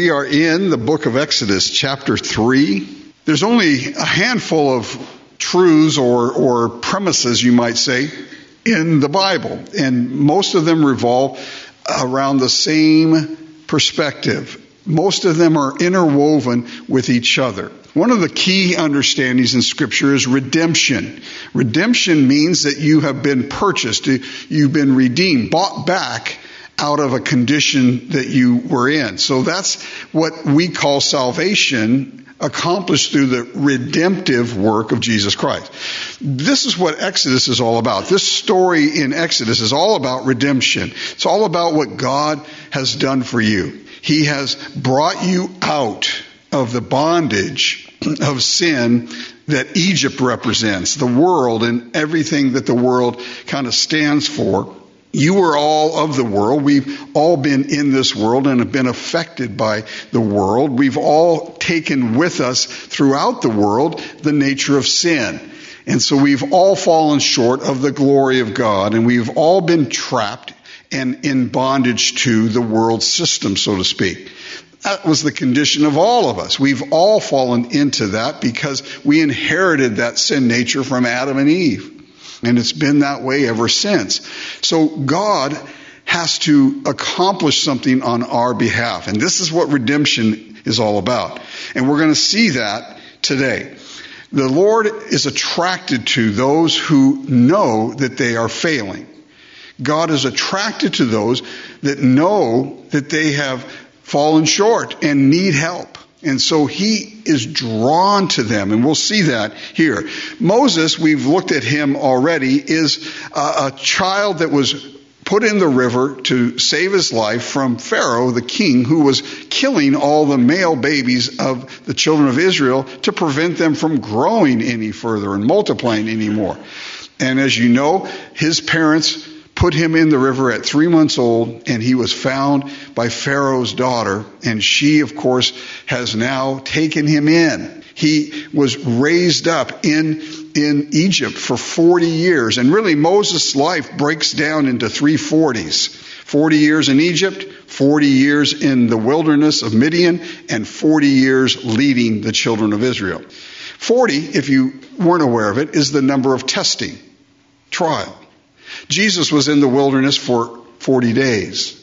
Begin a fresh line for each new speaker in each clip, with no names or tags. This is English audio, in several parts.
We are in the book of Exodus, chapter 3. There's only a handful of truths or premises, you might say, in the Bible. And most of them revolve around the same perspective. Most of them are interwoven with each other. One of the key understandings in Scripture is redemption. Redemption means that you have been purchased, you've been redeemed, bought back out of a condition that you were in. So that's what we call salvation, accomplished through the redemptive work of Jesus Christ. This is what Exodus is all about. This story in Exodus is all about redemption. It's all about what God has done for you. He has brought you out of the bondage of sin that Egypt represents, the world and everything that the world kind of stands for. You were all of the world. We've all been in this world and have been affected by the world. We've all taken with us throughout the world the nature of sin. And so we've all fallen short of the glory of God, and we've all been trapped and in bondage to the world system, so to speak. That was the condition of all of us. We've all fallen into that because we inherited that sin nature from Adam and Eve. And it's been that way ever since. So God has to accomplish something on our behalf. And this is what redemption is all about. And we're going to see that today. The Lord is attracted to those who know that they are failing. God is attracted to those that know that they have fallen short and need help. And so he is drawn to them, and we'll see that here. Moses, we've looked at him already, is a child that was put in the river to save his life from Pharaoh, the king, who was killing all the male babies of the children of Israel to prevent them from growing any further and multiplying anymore. And as you know, his parents put him in the river at 3 months old, and he was found by Pharaoh's daughter, and she, of course, has now taken him in. He was raised up in Egypt for 40 years, and really Moses' life breaks down into 3 40s. 40 years in Egypt, 40 years in the wilderness of Midian, and 40 years leading the children of Israel. 40, if you weren't aware of it, is the number of testing, trial. Jesus was in the wilderness for 40 days,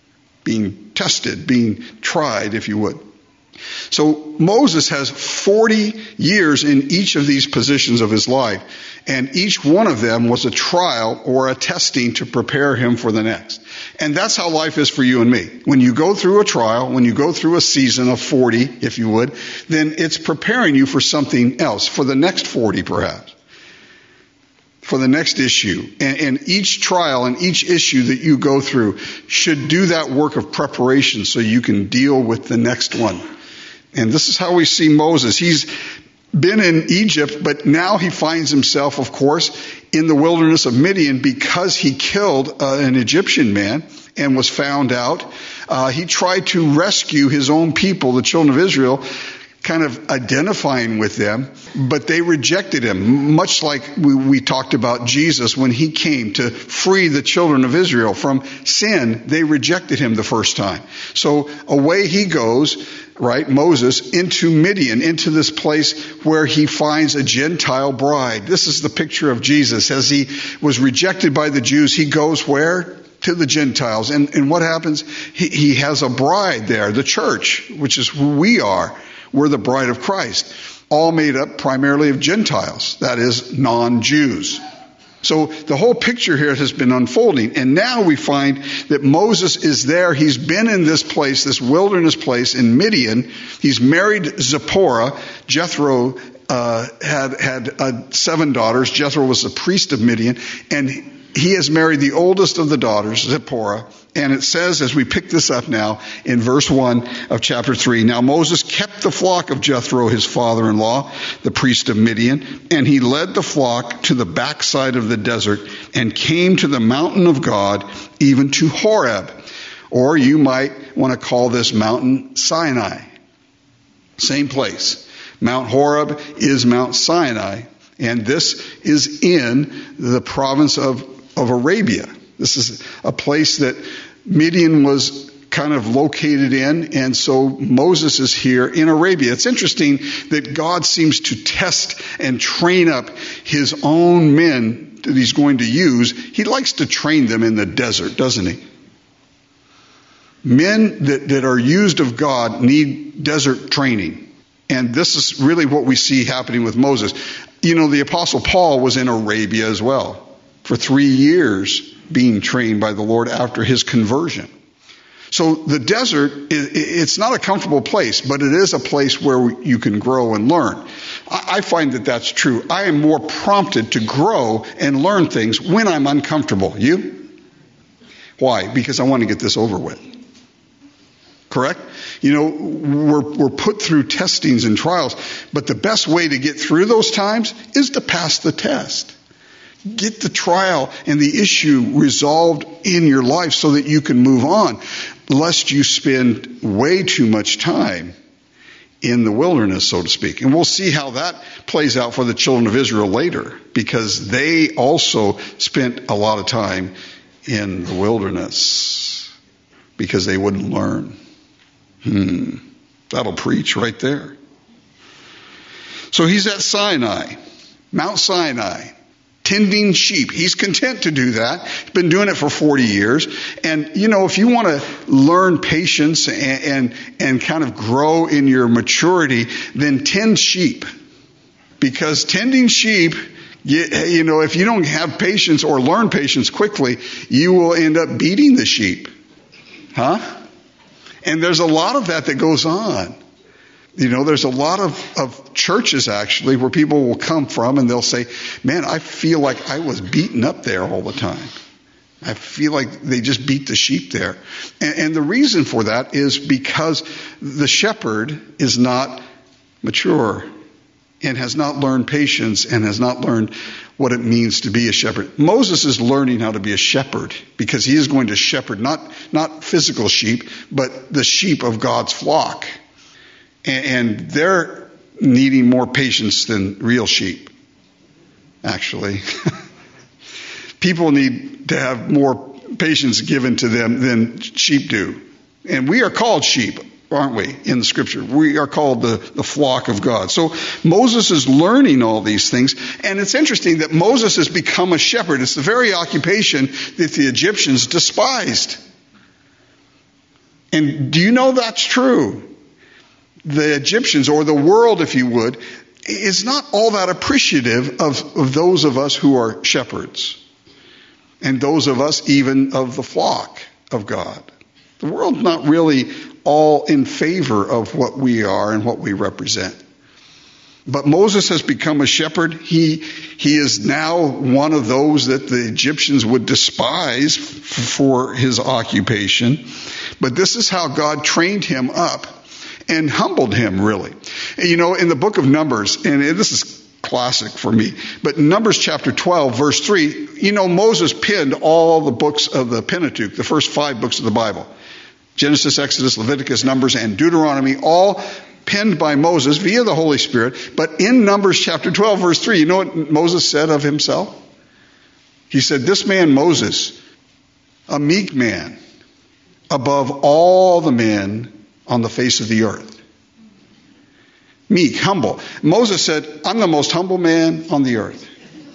being tested, being tried, if you would. So Moses has 40 years in each of these positions of his life, and each one of them was a trial or a testing to prepare him for the next. And that's how life is for you and me. When you go through a trial, when you go through a season of 40, if you would, then it's preparing you for something else, for the next 40 perhaps. For the next issue. And each trial and each issue that you go through should do that work of preparation so you can deal with the next one. And this is how we see Moses. He's been in Egypt, but now he finds himself, of course, in the wilderness of Midian because he killed an Egyptian man and was found out. He tried to rescue his own people, the children of Israel, kind of identifying with them, but they rejected him, much like we talked about Jesus when he came to free the children of Israel from sin. They rejected him the first time. So away he goes, right, Moses, into Midian, into this place where he finds a Gentile bride. This is the picture of Jesus. As he was rejected by the Jews, he goes where? To the Gentiles. And what happens? He has a bride there, the church, which is who we are. We're the bride of Christ, all made up primarily of Gentiles, that is, non-Jews. So the whole picture here has been unfolding, and now we find that Moses is there. He's been in this place, this wilderness place in Midian. He's married Zipporah. Jethro had 7 daughters. Jethro was the priest of Midian, and he has married the oldest of the daughters, Zipporah. And it says, as we pick this up now in verse 1 of chapter 3, now Moses kept the flock of Jethro, his father-in-law, the priest of Midian, and he led the flock to the backside of the desert and came to the mountain of God, even to Horeb. Or you might want to call this mountain Sinai. Same place. Mount Horeb is Mount Sinai, and this is in the province of Arabia. This is a place that Midian was kind of located in. And so Moses is here in Arabia. It's interesting that God seems to test and train up his own men that he's going to use. He likes to train them in the desert, doesn't he? Men that are used of God need desert training. And this is really what we see happening with Moses. You know, the Apostle Paul was in Arabia as well for 3 years being trained by the Lord after his conversion. So the desert, it's not a comfortable place, but it is a place where you can grow and learn. I find that that's true. I am more prompted to grow and learn things when I'm uncomfortable. You? Why? Because I want to get this over with. Correct? You know, we're put through testings and trials, but the best way to get through those times is to pass the test. Get the trial and the issue resolved in your life so that you can move on, lest you spend way too much time in the wilderness, so to speak. And we'll see how that plays out for the children of Israel later, because they also spent a lot of time in the wilderness because they wouldn't learn. That'll preach right there. So he's at Sinai, Mount Sinai, tending sheep. He's content to do that. He's been doing it for 40 years. And, you know, if you want to learn patience and kind of grow in your maturity, then tend sheep. Because tending sheep, you know, if you don't have patience or learn patience quickly, you will end up beating the sheep. And there's a lot of that goes on. You know, there's a lot of churches actually where people will come from and they'll say, man, I feel like I was beaten up there all the time. I feel like they just beat the sheep there. And the reason for that is because the shepherd is not mature and has not learned patience and has not learned what it means to be a shepherd. Moses is learning how to be a shepherd because he is going to shepherd not physical sheep, but the sheep of God's flock. And they're needing more patience than real sheep, actually. People need to have more patience given to them than sheep do. And we are called sheep, aren't we, in the scripture? We are called the flock of God. So Moses is learning all these things. And it's interesting that Moses has become a shepherd. It's the very occupation that the Egyptians despised. And do you know that's true? The Egyptians, or the world, if you would, is not all that appreciative of those of us who are shepherds. And those of us even of the flock of God. The world's not really all in favor of what we are and what we represent. But Moses has become a shepherd. He is now one of those that the Egyptians would despise for his occupation. But this is how God trained him up and humbled him, really. You know, in the book of Numbers, and this is classic for me, but Numbers chapter 12, verse 3, you know, Moses penned all the books of the Pentateuch, the first 5 books of the Bible. Genesis, Exodus, Leviticus, Numbers, and Deuteronomy, all penned by Moses via the Holy Spirit. But in Numbers chapter 12, verse 3, you know what Moses said of himself? He said, this man Moses, a meek man, above all the men on the face of the earth. Meek, humble. Moses said, I'm the most humble man on the earth.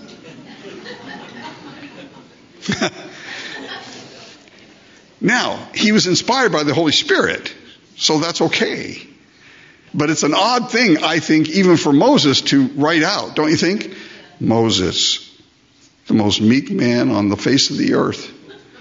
Now, he was inspired by the Holy Spirit, so that's okay. But it's an odd thing, I think, even for Moses to write out, don't you think? Moses, the most meek man on the face of the earth.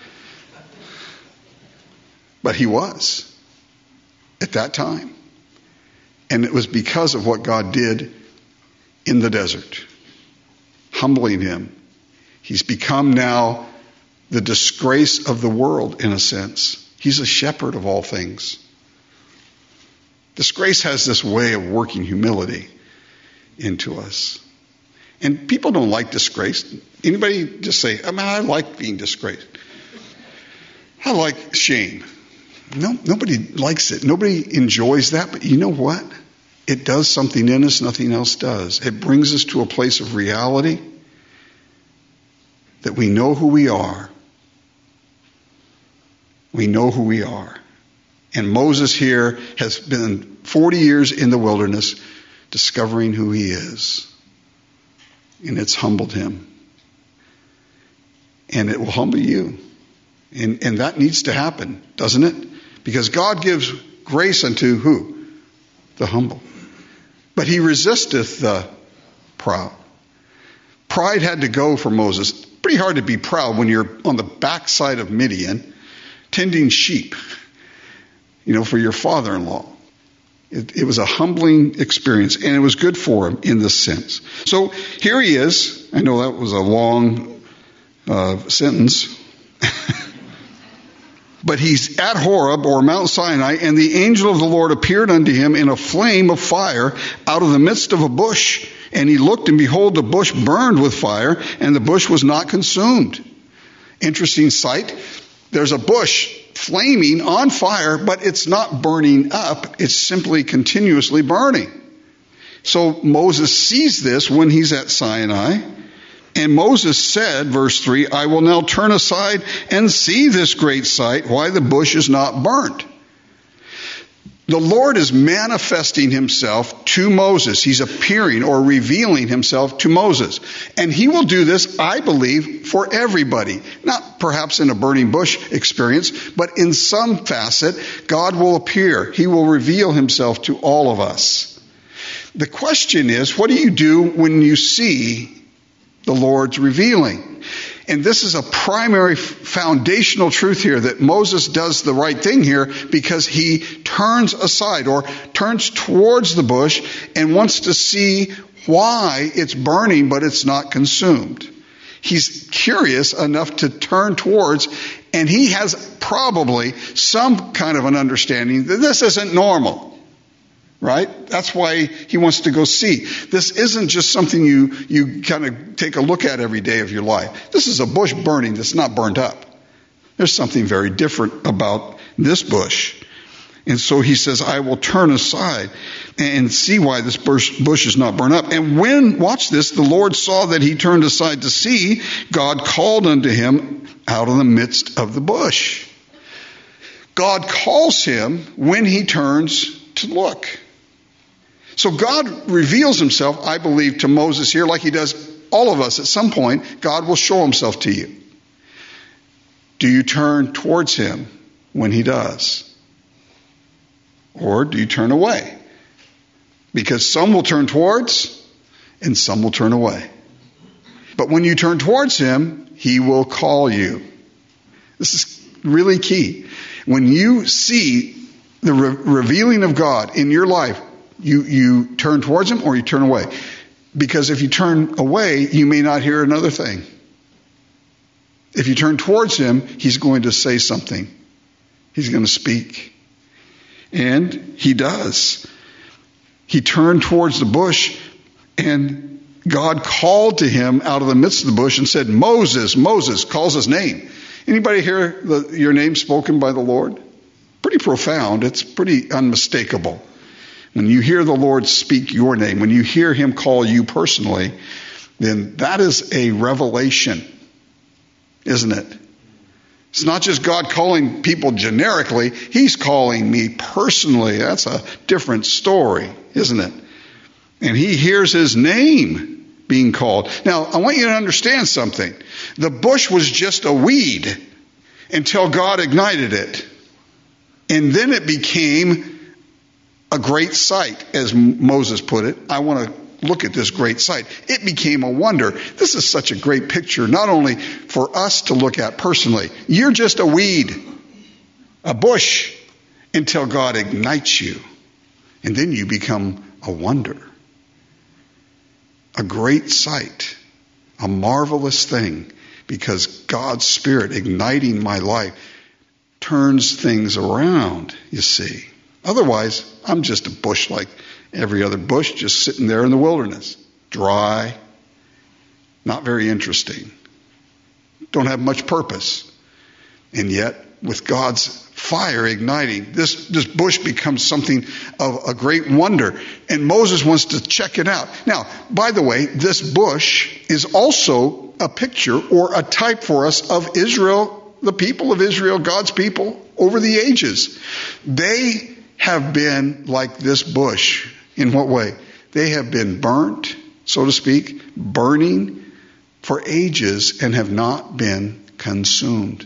But he was at that time. And it was because of what God did in the desert, humbling him. He's become now the disgrace of the world, in a sense. He's a shepherd of all things. Disgrace has this way of working humility into us. And people don't like disgrace. Anybody just say, I like being disgraced. I like shame. No, nobody likes it. Nobody enjoys that. But you know what? It does something in us nothing else does. It brings us to a place of reality that we know who we are. We know who we are. And Moses here has been 40 years in the wilderness discovering who he is. And it's humbled him. And it will humble you. And that needs to happen, doesn't it? Because God gives grace unto who? The humble. But he resisteth the proud. Pride had to go for Moses. Pretty hard to be proud when you're on the backside of Midian, tending sheep, for your father-in-law. It was a humbling experience, and it was good for him in this sense. So here he is. I know that was a long sentence. But he's at Horeb, or Mount Sinai, and the angel of the Lord appeared unto him in a flame of fire out of the midst of a bush. And he looked, and behold, the bush burned with fire, and the bush was not consumed. Interesting sight. There's a bush flaming on fire, but it's not burning up. It's simply continuously burning. So Moses sees this when he's at Sinai. And Moses said, verse 3, I will now turn aside and see this great sight, why the bush is not burnt. The Lord is manifesting himself to Moses. He's appearing or revealing himself to Moses. And he will do this, I believe, for everybody. Not perhaps in a burning bush experience, but in some facet, God will appear. He will reveal himself to all of us. The question is, what do you do when you see the Lord's revealing? And this is a primary foundational truth here, that Moses does the right thing here because he turns aside or turns towards the bush and wants to see why it's burning but it's not consumed. He's curious enough to turn towards, and he has probably some kind of an understanding that this isn't normal. Right? That's why he wants to go see. This isn't just something you kind of take a look at every day of your life. This is a bush burning that's not burned up. There's something very different about this bush. And so he says, I will turn aside and see why this bush is not burned up. And when, watch this, the Lord saw that he turned aside to see, God called unto him out of the midst of the bush. God calls him when he turns to look. So God reveals himself, I believe, to Moses here like he does all of us. At some point, God will show himself to you. Do you turn towards him when he does? Or do you turn away? Because some will turn towards and some will turn away. But when you turn towards him, he will call you. This is really key. When you see the revealing of God in your life, you turn towards him or you turn away. Because if you turn away, you may not hear another thing. If you turn towards him, he's going to say something. He's going to speak. And he does. He turned towards the bush, and God called to him out of the midst of the bush and said, Moses, Moses, calls his name. Anybody hear your name spoken by the Lord? Pretty profound. It's pretty unmistakable. When you hear the Lord speak your name, when you hear him call you personally, then that is a revelation, isn't it? It's not just God calling people generically. He's calling me personally. That's a different story, isn't it? And he hears his name being called. Now, I want you to understand something. The bush was just a weed until God ignited it. And then it became a great sight, as Moses put it. I want to look at this great sight. It became a wonder. This is such a great picture, not only for us to look at personally. You're just a weed, a bush, until God ignites you. And then you become a wonder. A great sight. A marvelous thing. Because God's Spirit igniting my life turns things around, you see. Otherwise, I'm just a bush like every other bush, just sitting there in the wilderness. Dry, not very interesting, don't have much purpose. And yet, with God's fire igniting, this bush becomes something of a great wonder. And Moses wants to check it out. Now, by the way, this bush is also a picture or a type for us of Israel the people of Israel, God's people, over the ages. They have been like this bush. In what way? They have been burnt, so to speak, burning for ages and have not been consumed.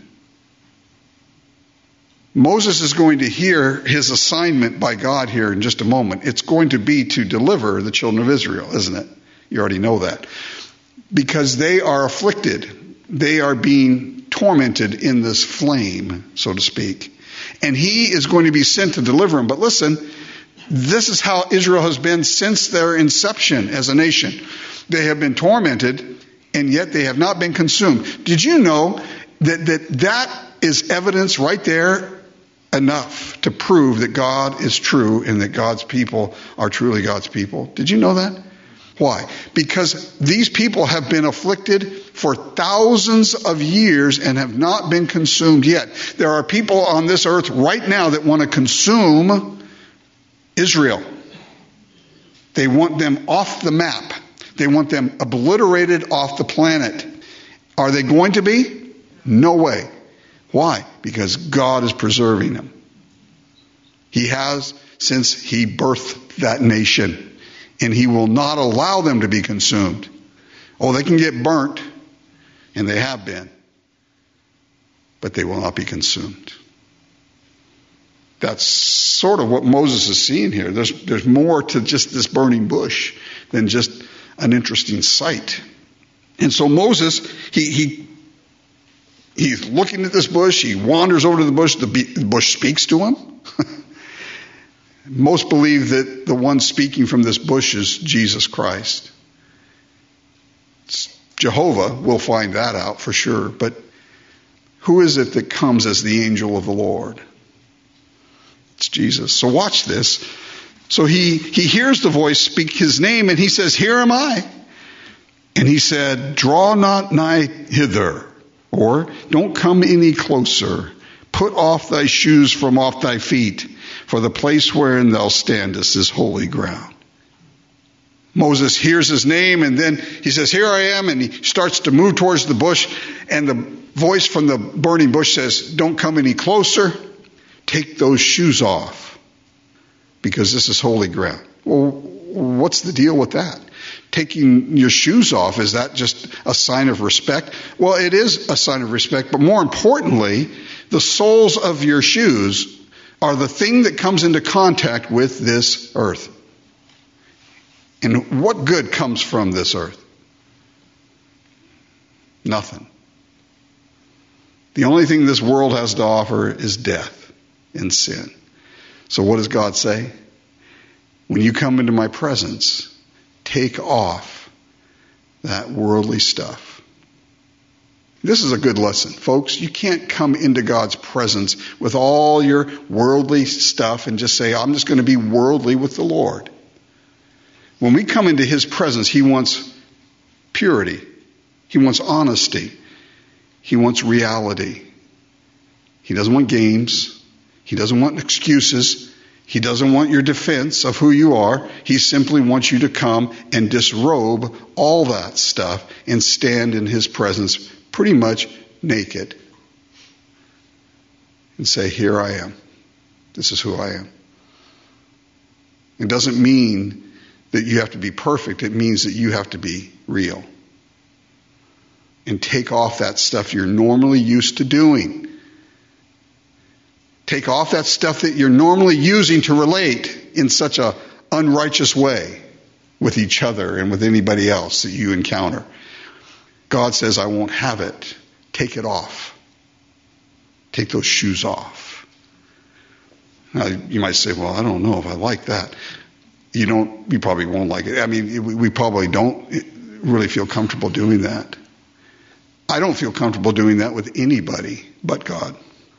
Moses is going to hear his assignment by God here in just a moment. It's going to be to deliver the children of Israel, isn't it? You already know that. Because they are afflicted. They are being tormented in this flame, so to speak. And he is going to be sent to deliver them. But listen, this is how Israel has been since their inception as a nation. They have been tormented, and yet they have not been consumed. Did you know that is evidence right there enough to prove that God is true and that God's people are truly God's people? Did you know that? Why? Because these people have been afflicted for thousands of years and have not been consumed yet. There are people on this earth right now that want to consume Israel. They want them off the map. They want them obliterated off the planet. Are they going to be? No way. Why? Because God is preserving them. He has since he birthed that nation. And he will not allow them to be consumed. Oh, they can get burnt, and they have been, but they will not be consumed. That's sort of what Moses is seeing here. There's more to just this burning bush than just an interesting sight. And so Moses, he's looking at this bush. He wanders over to the bush. The bush speaks to him. Most believe that the one speaking from this bush is Jesus Christ. It's Jehovah, we'll find that out for sure. But who is it that comes as the angel of the Lord? It's Jesus. So watch this. So he hears the voice speak his name, and he says, "Here am I." And he said, "Draw not nigh hither," or "Don't come any closer. Put off thy shoes from off thy feet, for the place wherein thou standest is holy ground." Moses hears his name, and then he says, "Here I am," and he starts to move towards the bush, and the voice from the burning bush says, "Don't come any closer. Take those shoes off, because this is holy ground." Well, what's the deal with that? Taking your shoes off, is that just a sign of respect? Well, it is a sign of respect, but more importantly, the soles of your shoes are the thing that comes into contact with this earth. And what good comes from this earth? Nothing. The only thing this world has to offer is death and sin. So what does God say? When you come into my presence, take off that worldly stuff. This is a good lesson, folks. You can't come into God's presence with all your worldly stuff and just say, "I'm just going to be worldly with the Lord." When we come into his presence, he wants purity. He wants honesty. He wants reality. He doesn't want games. He doesn't want excuses. He doesn't want your defense of who you are. He simply wants you to come and disrobe all that stuff and stand in his presence pretty much naked and say, "Here I am. This is who I am." It doesn't mean that you have to be perfect. It means that you have to be real. And take off that stuff you're normally used to doing. Take off that stuff that you're normally using to relate in such an unrighteous way with each other and with anybody else that you encounter. God says, "I won't have it." Take it off. Take those shoes off. Now, you might say, "Well, I don't know if I like that." You probably won't like it. I mean, we probably don't really feel comfortable doing that. I don't feel comfortable doing that with anybody but God.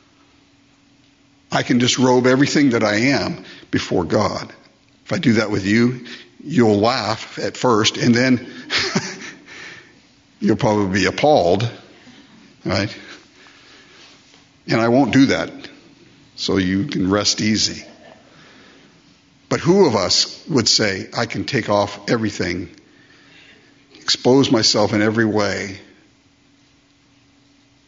I can disrobe everything that I am before God. If I do that with you, you'll laugh at first, and then you'll probably be appalled, right? And I won't do that, so you can rest easy. But who of us would say, "I can take off everything, expose myself in every way,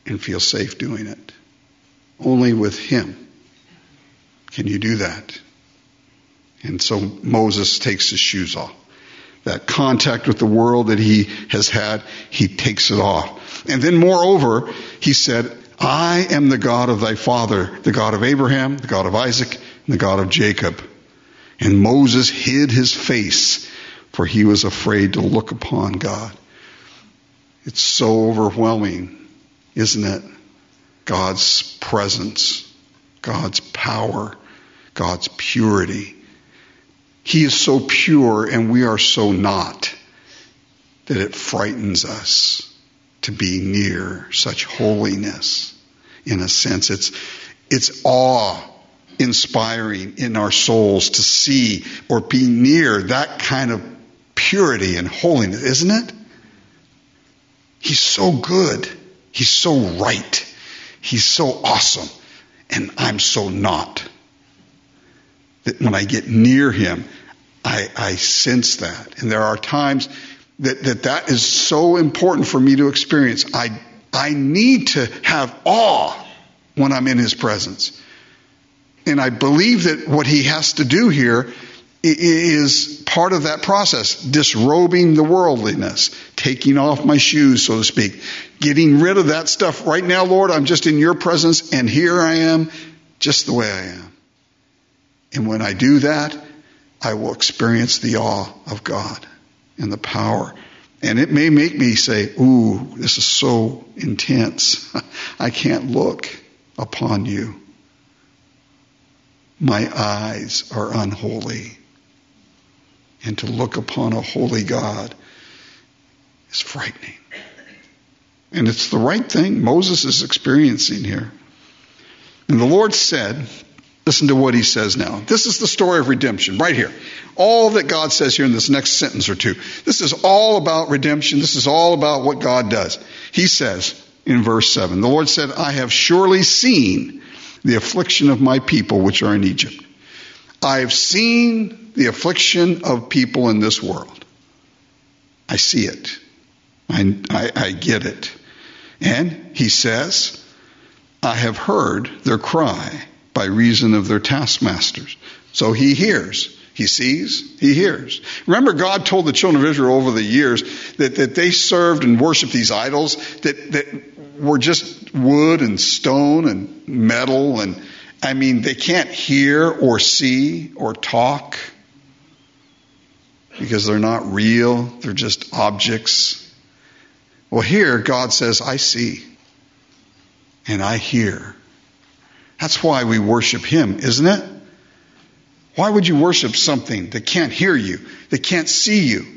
and feel safe doing it. Only with him can you do that. And so Moses takes his shoes off. That contact with the world that he has had, he takes it off. And then moreover, he said, I am the God of thy father, the God of Abraham, the God of Isaac, and the God of Jacob. And Moses hid his face, for he was afraid to look upon God. It's so overwhelming, isn't it? God's presence, God's power, God's purity. He is so pure and we are so not that it frightens us to be near such holiness. In a sense, it's awe-inspiring in our souls to see or be near that kind of purity and holiness, isn't it? He's so good. He's so right. He's so awesome. And I'm so not. That when I get near him, I sense that. And there are times that is so important for me to experience. I need to have awe when I'm in his presence. And I believe that what he has to do here is part of that process, disrobing the worldliness, taking off my shoes, so to speak, getting rid of that stuff. Right now, Lord, I'm just in your presence, and here I am, just the way I am. And when I do that, I will experience the awe of God and the power. And it may make me say, ooh, this is so intense. I can't look upon you. My eyes are unholy. And to look upon a holy God is frightening. And it's the right thing Moses is experiencing here. And the Lord said, listen to what he says now. This is the story of redemption right here. All that God says here in this next sentence or two. This is all about redemption. This is all about what God does. He says in verse 7, the Lord said, I have surely seen the affliction of my people which are in Egypt. I have seen the affliction of people in this world. I see it. I get it. And he says, I have heard their cry by reason of their taskmasters. So he hears. He sees, he hears. Remember, God told the children of Israel over the years that they served and worshiped these idols that were just wood and stone and metal. And I mean, they can't hear or see or talk because they're not real. They're just objects. Well, here God says, I see and I hear. That's why we worship him, isn't it? Why would you worship something that can't hear you, that can't see you?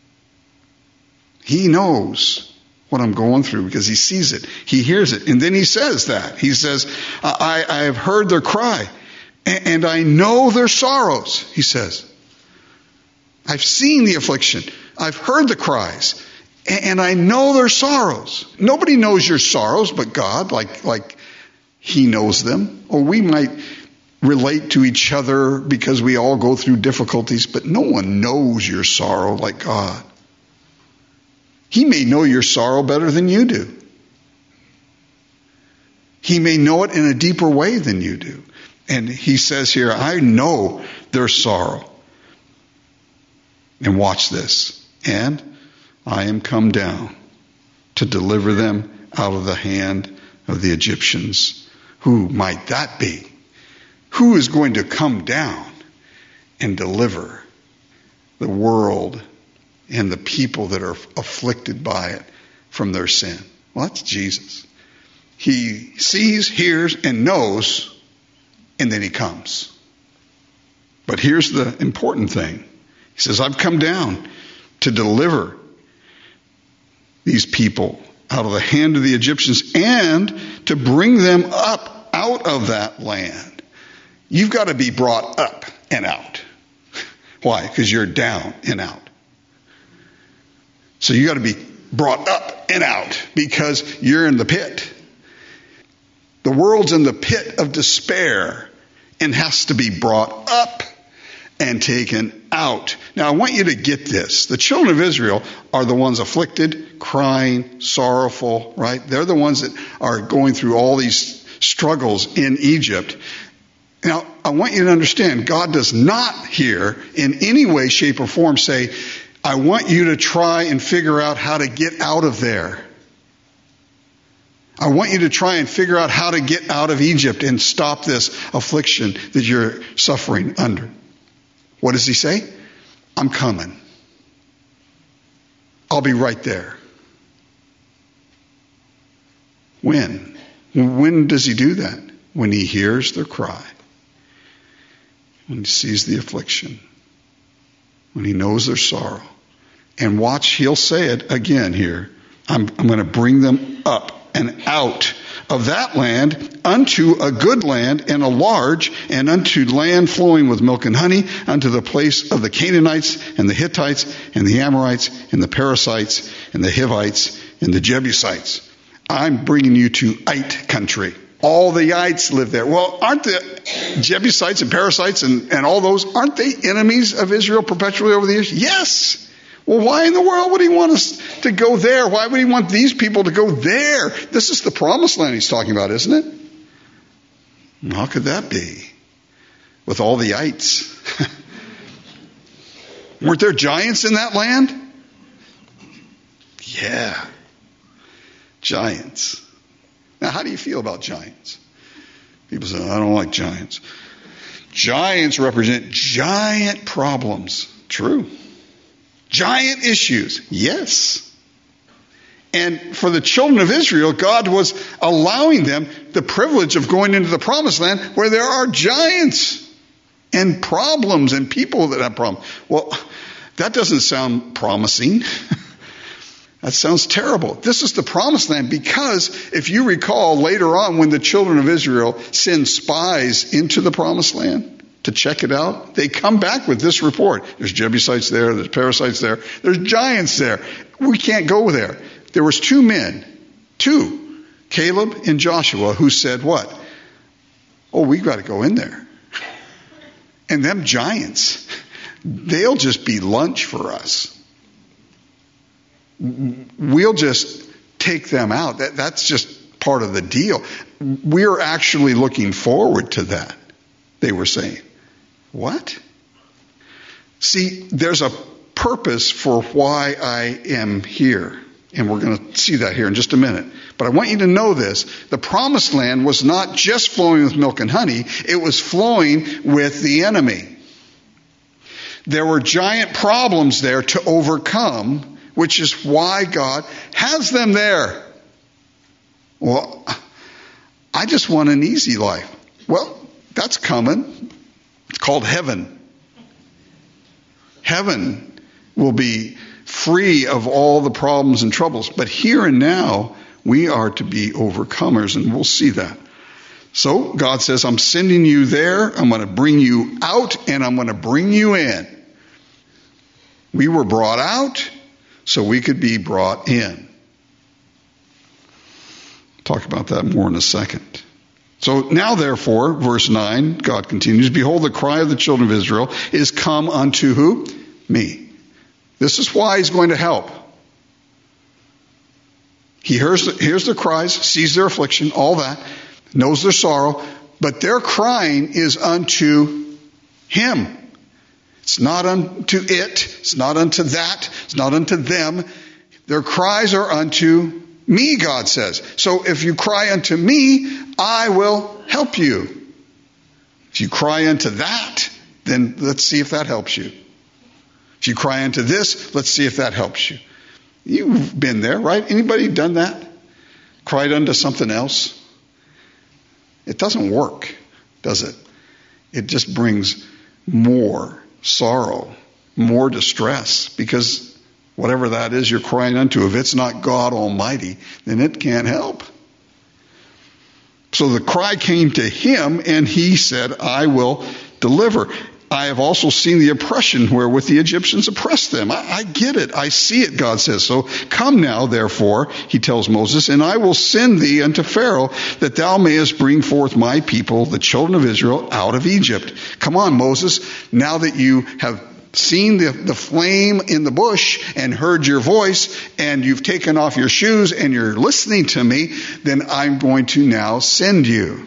He knows what I'm going through because he sees it. He hears it. And then he says that. He says, I have heard their cry and I know their sorrows, he says. I've seen the affliction. I've heard the cries and I know their sorrows. Nobody knows your sorrows but God, like he knows them. Or we might relate to each other because we all go through difficulties, but no one knows your sorrow like God. He may know your sorrow better than you do. He may know it in a deeper way than you do. And he says here, I know their sorrow. And watch this. And I am come down to deliver them out of the hand of the Egyptians. Who might that be? Who is going to come down and deliver the world and the people that are afflicted by it from their sin? Well, that's Jesus. He sees, hears, and knows, and then he comes. But here's the important thing. He says, I've come down to deliver these people out of the hand of the Egyptians and to bring them up out of that land. You've got to be brought up and out. Why? Because you're down and out. So you got to be brought up and out because you're in the pit. The world's in the pit of despair and has to be brought up and taken out out. Now, I want you to get this. The children of Israel are the ones afflicted, crying, sorrowful, right? They're the ones that are going through all these struggles in Egypt. Now, I want you to understand, God does not here in any way, shape, or form say, I want you to try and figure out how to get out of there. I want you to try and figure out how to get out of Egypt and stop this affliction that you're suffering under. What does he say? I'm coming. I'll be right there. When? When does he do that? When he hears their cry. When he sees the affliction. When he knows their sorrow. And watch, he'll say it again here. I'm going to bring them up and out of that land unto a good land and a large, and unto land flowing with milk and honey, unto the place of the Canaanites and the Hittites and the Amorites and the Perizzites and the Hivites and the Jebusites. I'm bringing you to Ite country. All the ites live there. Well, aren't the Jebusites and Perizzites and all those, aren't they enemies of Israel perpetually over the years? Yes. Well, why in the world would he want us to go there? Why would he want these people to go there? This is the promised land he's talking about, isn't it? How could that be? With all the ites. Weren't there giants in that land? Yeah. Giants. Now, how do you feel about giants? People say, I don't like giants. Giants represent giant problems. True. Giant issues. Yes. And for the children of Israel, God was allowing them the privilege of going into the promised land where there are giants and problems and people that have problems. Well, that doesn't sound promising. That sounds terrible. This is the promised land because if you recall later on when the children of Israel send spies into the promised land to check it out, they come back with this report. There's Jebusites there, there's Perizzites there, there's giants there. We can't go there. There was two men, Caleb and Joshua, who said what? Oh, we've got to go in there. And them giants, they'll just be lunch for us. We'll just take them out. That's just part of the deal. We're actually looking forward to that, they were saying. What? See, there's a purpose for why I am here. And we're going to see that here in just a minute. But I want you to know this. The promised land was not just flowing with milk and honey. It was flowing with the enemy. There were giant problems there to overcome, which is why God has them there. Well, I just want an easy life. Well, that's coming. It's called heaven. Heaven will be free of all the problems and troubles. But here and now, we are to be overcomers, and we'll see that. So God says, I'm sending you there. I'm going to bring you out, and I'm going to bring you in. We were brought out so we could be brought in. Talk about that more in a second. So now, therefore, verse 9, God continues, behold, the cry of the children of Israel is come unto who? Me. This is why he's going to help. He hears their cries, sees their affliction, all that, knows their sorrow, but their crying is unto him. It's not unto it. It's not unto that. It's not unto them. Their cries are unto me, God says. So if you cry unto me, I will help you. If you cry unto that, then let's see if that helps you. If you cry unto this, let's see if that helps you. You've been there, right? Anybody done that? Cried unto something else? It doesn't work, does it? It just brings more sorrow, more distress, because whatever that is you're crying unto, if it's not God Almighty, then it can't help. So the cry came to him, and he said, I will deliver. I have also seen the oppression wherewith the Egyptians oppressed them. I get it. I see it, God says. So come now, therefore, he tells Moses, and I will send thee unto Pharaoh, that thou mayest bring forth my people, the children of Israel, out of Egypt. Come on, Moses. Now that you have seen the flame in the bush and heard your voice, and you've taken off your shoes and you're listening to me, then I'm going to now send you.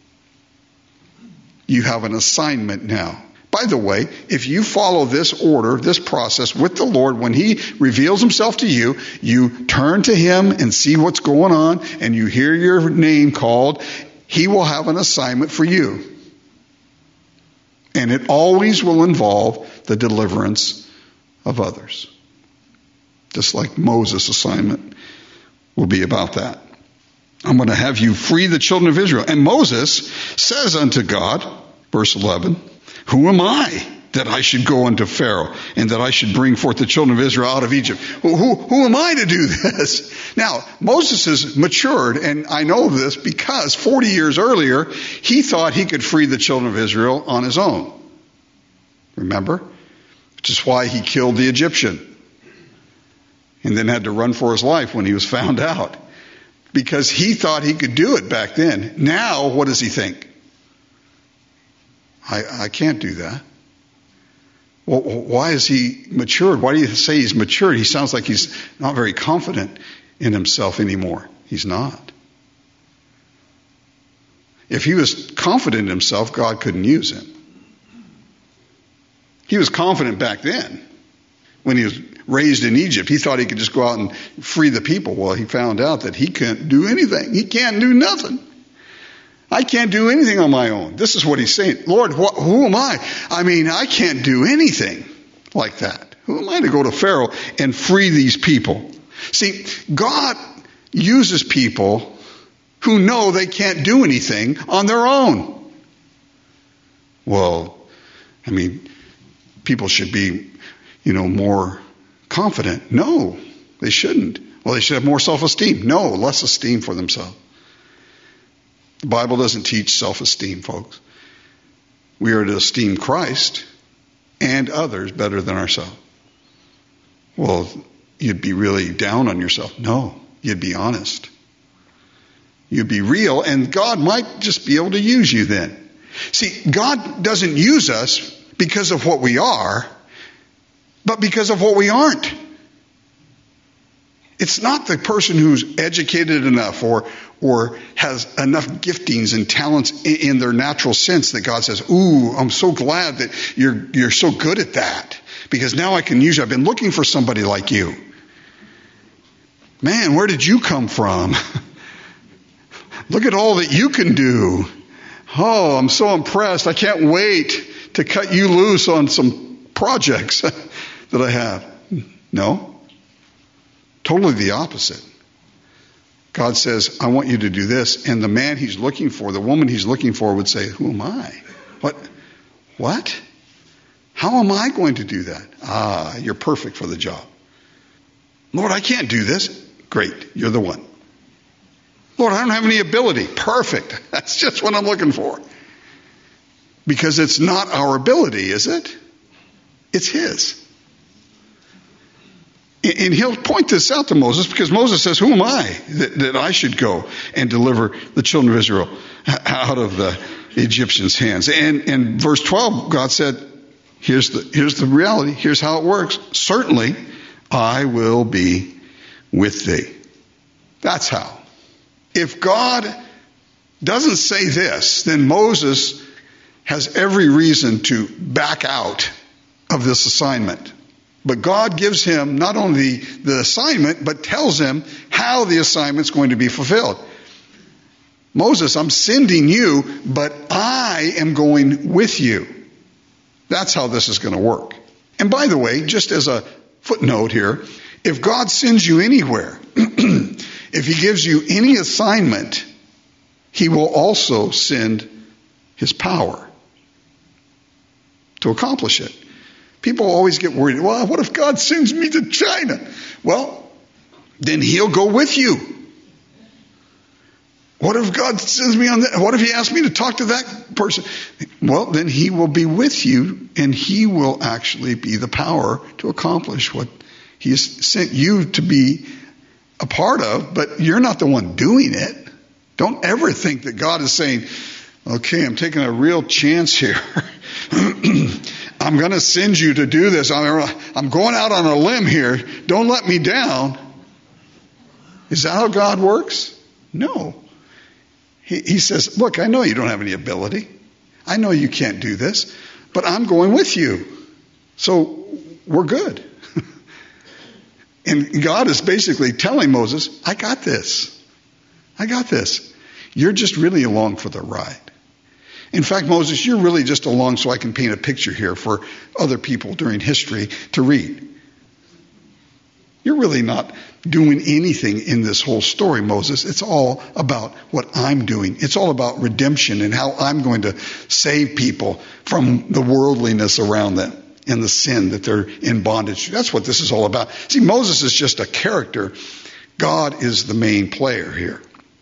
You have an assignment now. By the way, if you follow this order, this process with the Lord, when He reveals Himself to you, you turn to Him and see what's going on, and you hear your name called, He will have an assignment for you. And it always will involve the deliverance of others. Just like Moses' assignment will be about that. I'm going to have you free the children of Israel. And Moses says unto God, verse 11, who am I that I should go unto Pharaoh and that I should bring forth the children of Israel out of Egypt? Who am I to do this? Now, Moses has matured, and I know this because 40 years earlier, he thought he could free the children of Israel on his own. Remember? Which is why he killed the Egyptian and then had to run for his life when he was found out. Because he thought he could do it back then. Now, what does he think? I can't do that. Well, why is he matured? Why do you say he's matured? He sounds like he's not very confident in himself anymore. He's not. If he was confident in himself, God couldn't use him. He was confident back then. When he was raised in Egypt, he thought he could just go out and free the people. Well, he found out that he can't do anything. He can't do nothing. I can't do anything on my own. This is what he's saying. Lord, who am I? I mean, I can't do anything like that. Who am I to go to Pharaoh and free these people? See, God uses people who know they can't do anything on their own. Well, I mean, people should be, more confident. No, they shouldn't. Well, they should have more self-esteem. No, less esteem for themselves. The Bible doesn't teach self-esteem, folks. We are to esteem Christ and others better than ourselves. Well, you'd be really down on yourself. No, you'd be honest. You'd be real, and God might just be able to use you then. See, God doesn't use us because of what we are, but because of what we aren't. It's not the person who's educated enough or has enough giftings and talents in their natural sense that God says, ooh, I'm so glad that you're so good at that, because now I can use you. I've been looking for somebody like you. Man, where did you come from? Look at all that you can do. Oh, I'm so impressed. I can't wait to cut you loose on some projects that I have. No. Totally the opposite. God says, I want you to do this. And the man he's looking for, the woman he's looking for would say, who am I? What? How am I going to do that? You're perfect for the job. Lord, I can't do this. Great. You're the one. Lord, I don't have any ability. Perfect. That's just what I'm looking for. Because it's not our ability, is it? It's His. And He'll point this out to Moses, because Moses says, who am I that I should go and deliver the children of Israel out of the Egyptians' hands? And in verse 12, God said, here's the reality. Here's how it works. Certainly, I will be with thee. That's how. If God doesn't say this, then Moses has every reason to back out of this assignment. But God gives him not only the assignment, but tells him how the assignment's going to be fulfilled. Moses, I'm sending you, but I am going with you. That's how this is going to work. And by the way, just as a footnote here, if God sends you anywhere, if He gives you any assignment, He will also send His power to accomplish it. People always get worried, well, what if God sends me to China? Well, then He'll go with you. What if God sends me on that? What if He asks me to talk to that person? Well, then He will be with you, and He will actually be the power to accomplish what He has sent you to be a part of, but you're not the one doing it. Don't ever think that God is saying, okay, I'm taking a real chance here. I'm going to send you to do this. I'm going out on a limb here. Don't let me down. Is that how God works? No. He says, look, I know you don't have any ability. I know you can't do this, but I'm going with you. So we're good. And God is basically telling Moses, I got this. I got this. You're just really along for the ride. In fact, Moses, you're really just along so I can paint a picture here for other people during history to read. You're really not doing anything in this whole story, Moses. It's all about what I'm doing. It's all about redemption and how I'm going to save people from the worldliness around them and the sin that they're in bondage to. That's what this is all about. See, Moses is just a character. God is the main player here.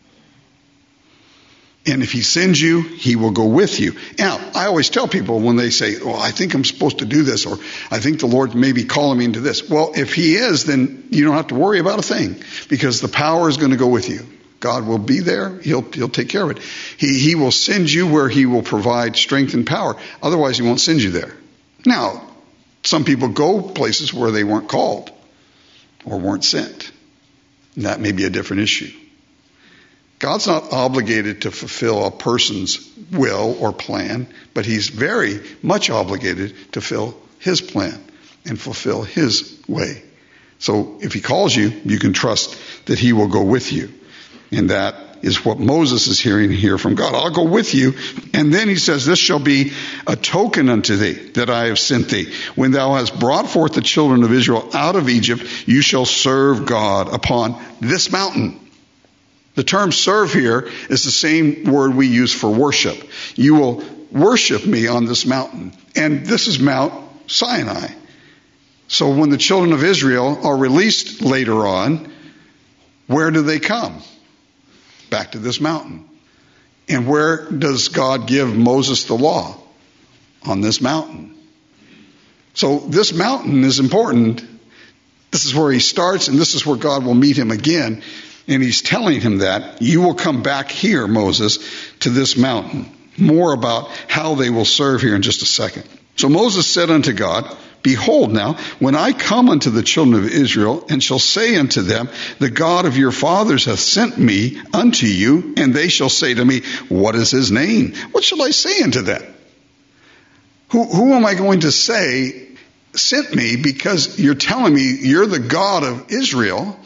And if he sends you, he will go with you. Now, I always tell people when they say, well, I think I'm supposed to do this, or I think the Lord may be calling me into this. Well, if he is, then you don't have to worry about a thing, because the power is going to go with you. God will be there. He'll take care of it. He will send you where he will provide strength and power. Otherwise, he won't send you there. Now, some people go places where they weren't called or weren't sent. And that may be a different issue. God's not obligated to fulfill a person's will or plan, but he's very much obligated to fulfill his plan and fulfill his way. So if he calls you, you can trust that he will go with you. And that is what Moses is hearing here from God. I'll go with you. And then he says, this shall be a token unto thee that I have sent thee. When thou hast brought forth the children of Israel out of Egypt, you shall serve God upon this mountain. The term serve here is the same word we use for worship. You will worship me on this mountain. And this is Mount Sinai. So when the children of Israel are released later on, where do they come? Back to this mountain. And where does God give Moses the law? On this mountain. So this mountain is important. This is where he starts, and this is where God will meet him again. And he's telling him that you will come back here, Moses, to this mountain. More about how they will serve here in just a second. So Moses said unto God, behold now, when I come unto the children of Israel, and shall say unto them, the God of your fathers hath sent me unto you, and they shall say to me, what is his name? What shall I say unto them? Who am I going to say sent me, because you're telling me you're the God of Israel?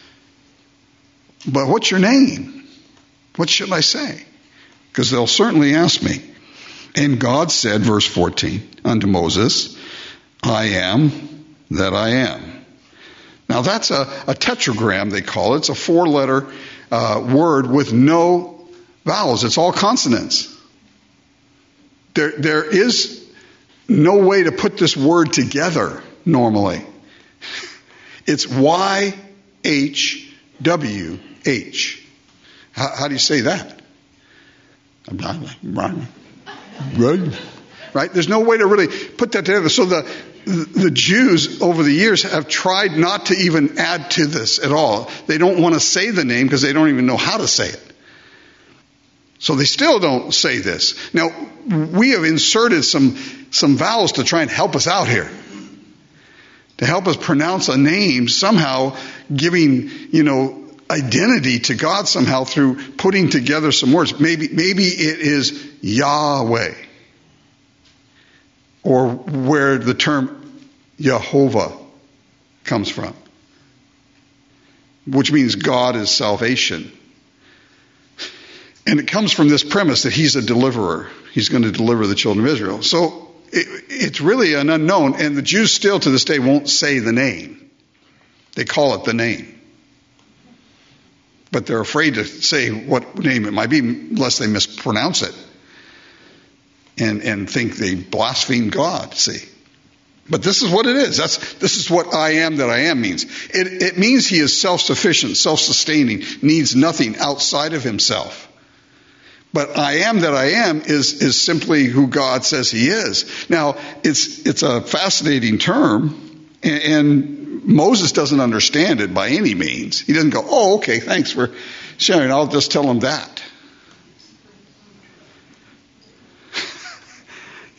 But what's your name? What should I say? Because they'll certainly ask me. And God said, verse 14, unto Moses, I am that I am. Now that's a tetragram, they call it. It's a 4-letter word with no vowels. It's all consonants. There is no way to put this word together normally. It's YHWH. How do you say that? Right? There's no way to really put that together. So the Jews over the years have tried not to even add to this at all. They don't want to say the name because they don't even know how to say it. So they still don't say this. Now, we have inserted some vowels to try and help us out here. To help us pronounce a name, somehow giving, identity to God somehow through putting together some words. Maybe it is Yahweh. Or where the term Jehovah comes from. Which means God is salvation. And it comes from this premise that he's a deliverer. He's going to deliver the children of Israel. So it's really an unknown. And the Jews still to this day won't say the name. They call it the name. But they're afraid to say what name it might be, lest they mispronounce it. And think they blaspheme God, see. But this is what it is. This is what I am that I am means. It means he is self-sufficient, self-sustaining, needs nothing outside of himself. But I am that I am is simply who God says he is. Now, it's a fascinating term, and Moses doesn't understand it by any means. He doesn't go, oh, okay, thanks for sharing. I'll just tell him that.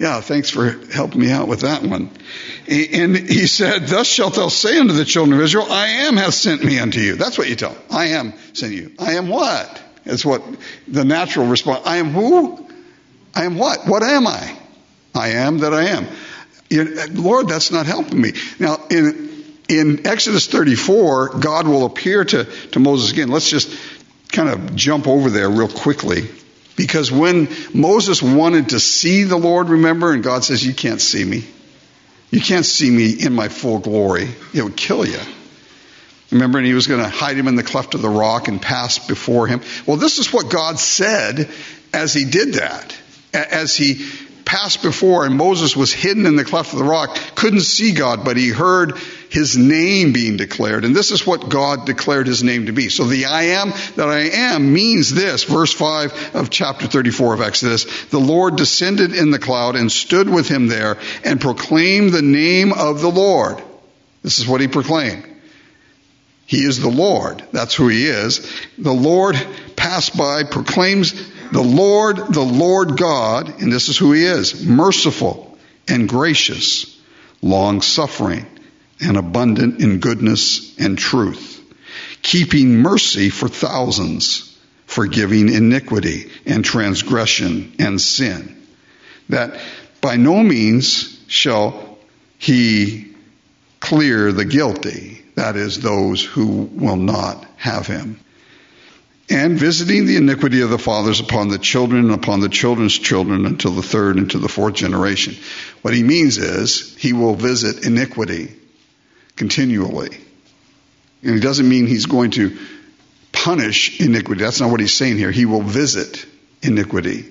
Yeah, thanks for helping me out with that one. And he said, thus shalt thou say unto the children of Israel, I am hath sent me unto you. That's what you tell them. I am sent you. I am what? That's what the natural response. I am who? I am what? What am I? I am that I am. Lord, that's not helping me. Now, in Exodus 34, God will appear to Moses again. Let's just kind of jump over there real quickly. Because when Moses wanted to see the Lord, remember, and God says, you can't see me. You can't see me in my full glory. It would kill you. Remember, and he was going to hide him in the cleft of the rock and pass before him. Well, this is what God said as he did that. As he passed before, and Moses was hidden in the cleft of the rock, couldn't see God, but he heard his name being declared. And this is what God declared his name to be. So the I am that I am means this. Verse 5 of chapter 34 of Exodus. The Lord descended in the cloud and stood with him there and proclaimed the name of the Lord. This is what he proclaimed. He is the Lord. That's who he is. The Lord passed by, proclaims the Lord God, and this is who he is, merciful and gracious, long-suffering and abundant in goodness and truth, keeping mercy for thousands, forgiving iniquity and transgression and sin, that by no means shall he clear the guilty, that is, those who will not have him. And visiting the iniquity of the fathers upon the children and upon the children's children until the third and to the fourth generation. What he means is he will visit iniquity continually. And he doesn't mean he's going to punish iniquity. That's not what he's saying here. He will visit iniquity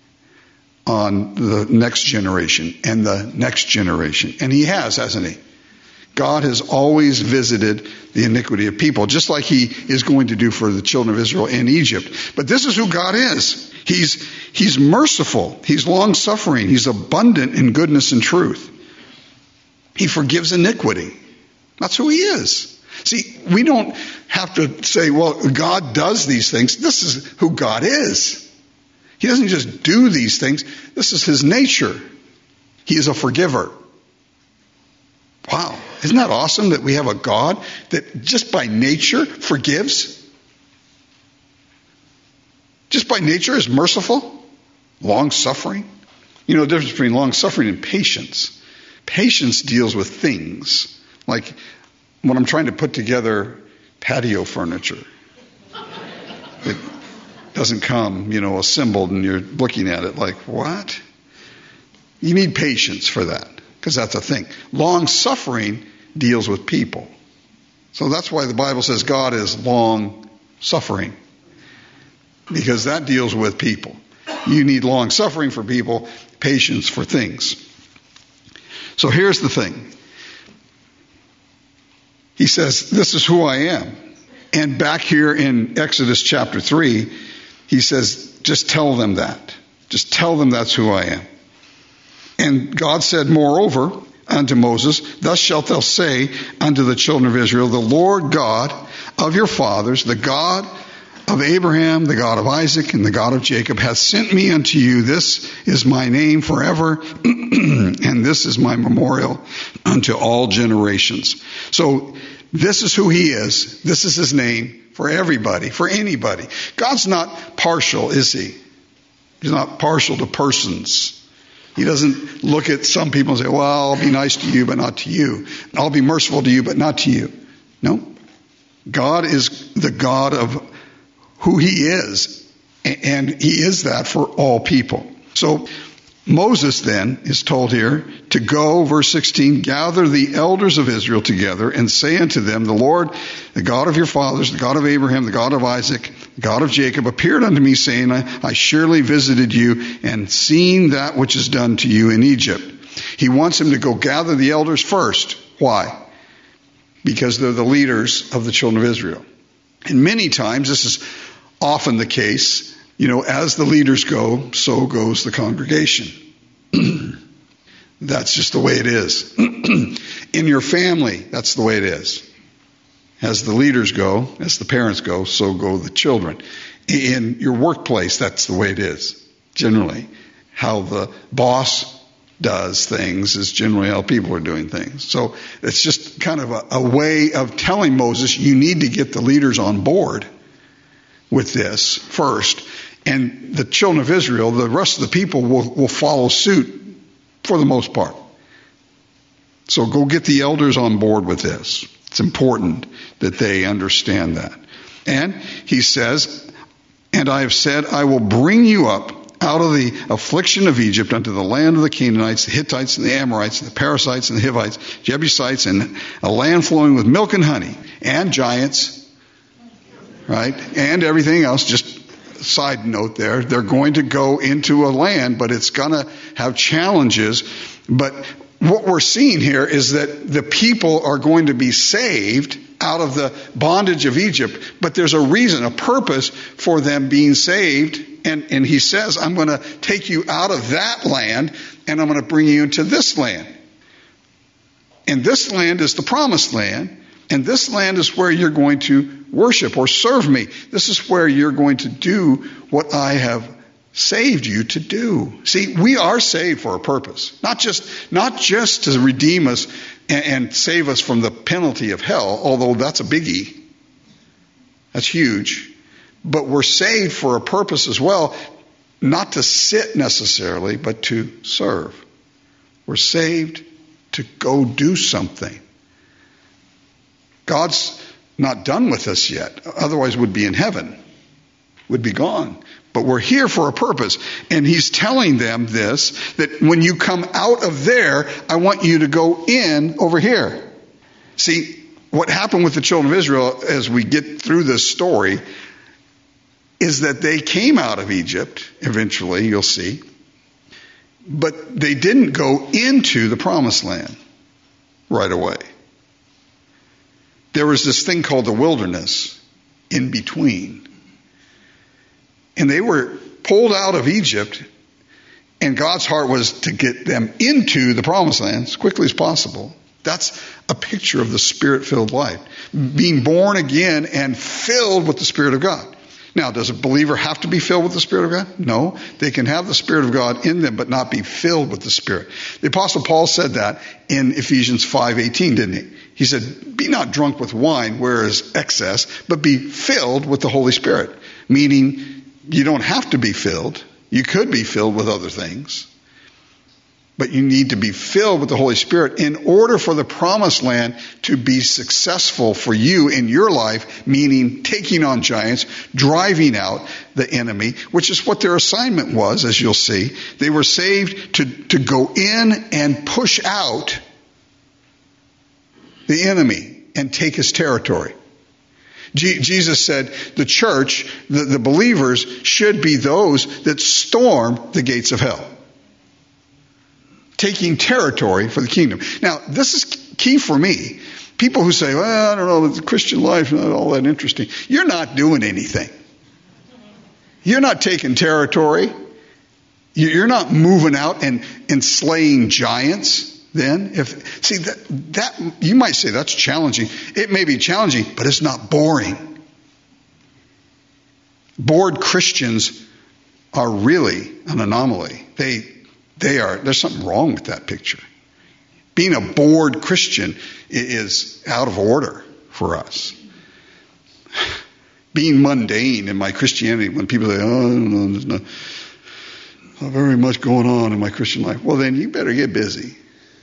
on the next generation and the next generation. And he has, hasn't he? God has always visited the iniquity of people, just like he is going to do for the children of Israel in Egypt. But this is who God is. He's merciful. He's long-suffering. He's abundant in goodness and truth. He forgives iniquity. That's who he is. See, we don't have to say, well, God does these things. This is who God is. He doesn't just do these things. This is his nature. He is a forgiver. Wow. Isn't that awesome that we have a God that just by nature forgives? Just by nature is merciful, long-suffering. You know the difference between long-suffering and patience. Patience deals with things. Like when I'm trying to put together patio furniture. It doesn't come, assembled, and you're looking at it like, what? You need patience for that. Because that's a thing. Long-suffering deals with people. So that's why the Bible says God is long-suffering. Because that deals with people. You need long-suffering for people, patience for things. So here's the thing. He says, this is who I am. And back here in Exodus chapter 3, he says, just tell them that. Just tell them that's who I am. And God said, moreover, unto Moses, thus shalt thou say unto the children of Israel, the Lord God of your fathers, the God of Abraham, the God of Isaac, and the God of Jacob, hath sent me unto you. This is my name forever, and this is my memorial unto all generations. So this is who he is. This is his name for everybody, for anybody. God's not partial, is he? He's not partial to persons. He doesn't look at some people and say, well, I'll be nice to you, but not to you. I'll be merciful to you, but not to you. No. God is the God of who he is, and he is that for all people. So Moses then is told here to go, verse 16, gather the elders of Israel together and say unto them, the Lord, the God of your fathers, the God of Abraham, the God of Isaac, the God of Jacob, appeared unto me, saying, I surely visited you and seen that which is done to you in Egypt. He wants him to go gather the elders first. Why? Because they're the leaders of the children of Israel. And many times, this is often the case, as the leaders go, so goes the congregation. That's just the way it is. In your family, that's the way it is. As the leaders go, as the parents go, so go the children. In your workplace, that's the way it is, generally. How the boss does things is generally how people are doing things. So it's just kind of a way of telling Moses, you need to get the leaders on board with this first. And the children of Israel, the rest of the people will follow suit for the most part. So go get the elders on board with this. It's important that they understand that. And he says, and I have said, I will bring you up out of the affliction of Egypt unto the land of the Canaanites, the Hittites, and the Amorites, and the Perizzites, and the Hivites, Jebusites, and a land flowing with milk and honey, and giants, right? And everything else. Just a side note there. They're going to go into a land, but it's going to have challenges. But what we're seeing here is that the people are going to be saved out of the bondage of Egypt, but there's a reason, a purpose for them being saved. And he says, I'm going to take you out of that land and I'm going to bring you into this land. And this land is the promised land. And this land is where you're going to worship or serve me. This is where you're going to do what I have saved you to do. See, we are saved for a purpose. Not just to redeem us and save us from the penalty of hell, although that's a biggie. That's huge. But we're saved for a purpose as well, not to sit necessarily, but to serve. We're saved to go do something. God's not done with us yet. Otherwise we'd be in heaven. We'd be gone. But we're here for a purpose. And he's telling them this, that when you come out of there, I want you to go in over here. See, what happened with the children of Israel as we get through this story is that they came out of Egypt, eventually, you'll see, but they didn't go into the promised land right away. There was this thing called the wilderness in between. And they were pulled out of Egypt, and God's heart was to get them into the promised land as quickly as possible. That's a picture of the Spirit-filled life. Being born again and filled with the Spirit of God. Now, does a believer have to be filled with the Spirit of God? No. They can have the Spirit of God in them, but not be filled with the Spirit. The Apostle Paul said that in Ephesians 5:18, didn't he? He said, be not drunk with wine, where is excess, but be filled with the Holy Spirit. Meaning, you don't have to be filled. You could be filled with other things. But you need to be filled with the Holy Spirit in order for the promised land to be successful for you in your life, meaning taking on giants, driving out the enemy, which is what their assignment was, as you'll see. They were saved to go in and push out the enemy and take his territory. Jesus said the church, the believers, should be those that storm the gates of hell. Taking territory for the kingdom. Now, this is key for me. People who say, well, I don't know, the Christian life is not all that interesting. You're not doing anything. You're not taking territory. You're not moving out and slaying giants then. See, that you might say that's challenging. It may be challenging, but it's not boring. Bored Christians are really an anomaly. There's something wrong with that picture. Being a bored Christian is out of order for us. Being mundane in my Christianity, when people say, oh, I don't know, there's not very much going on in my Christian life. Well, then you better get busy.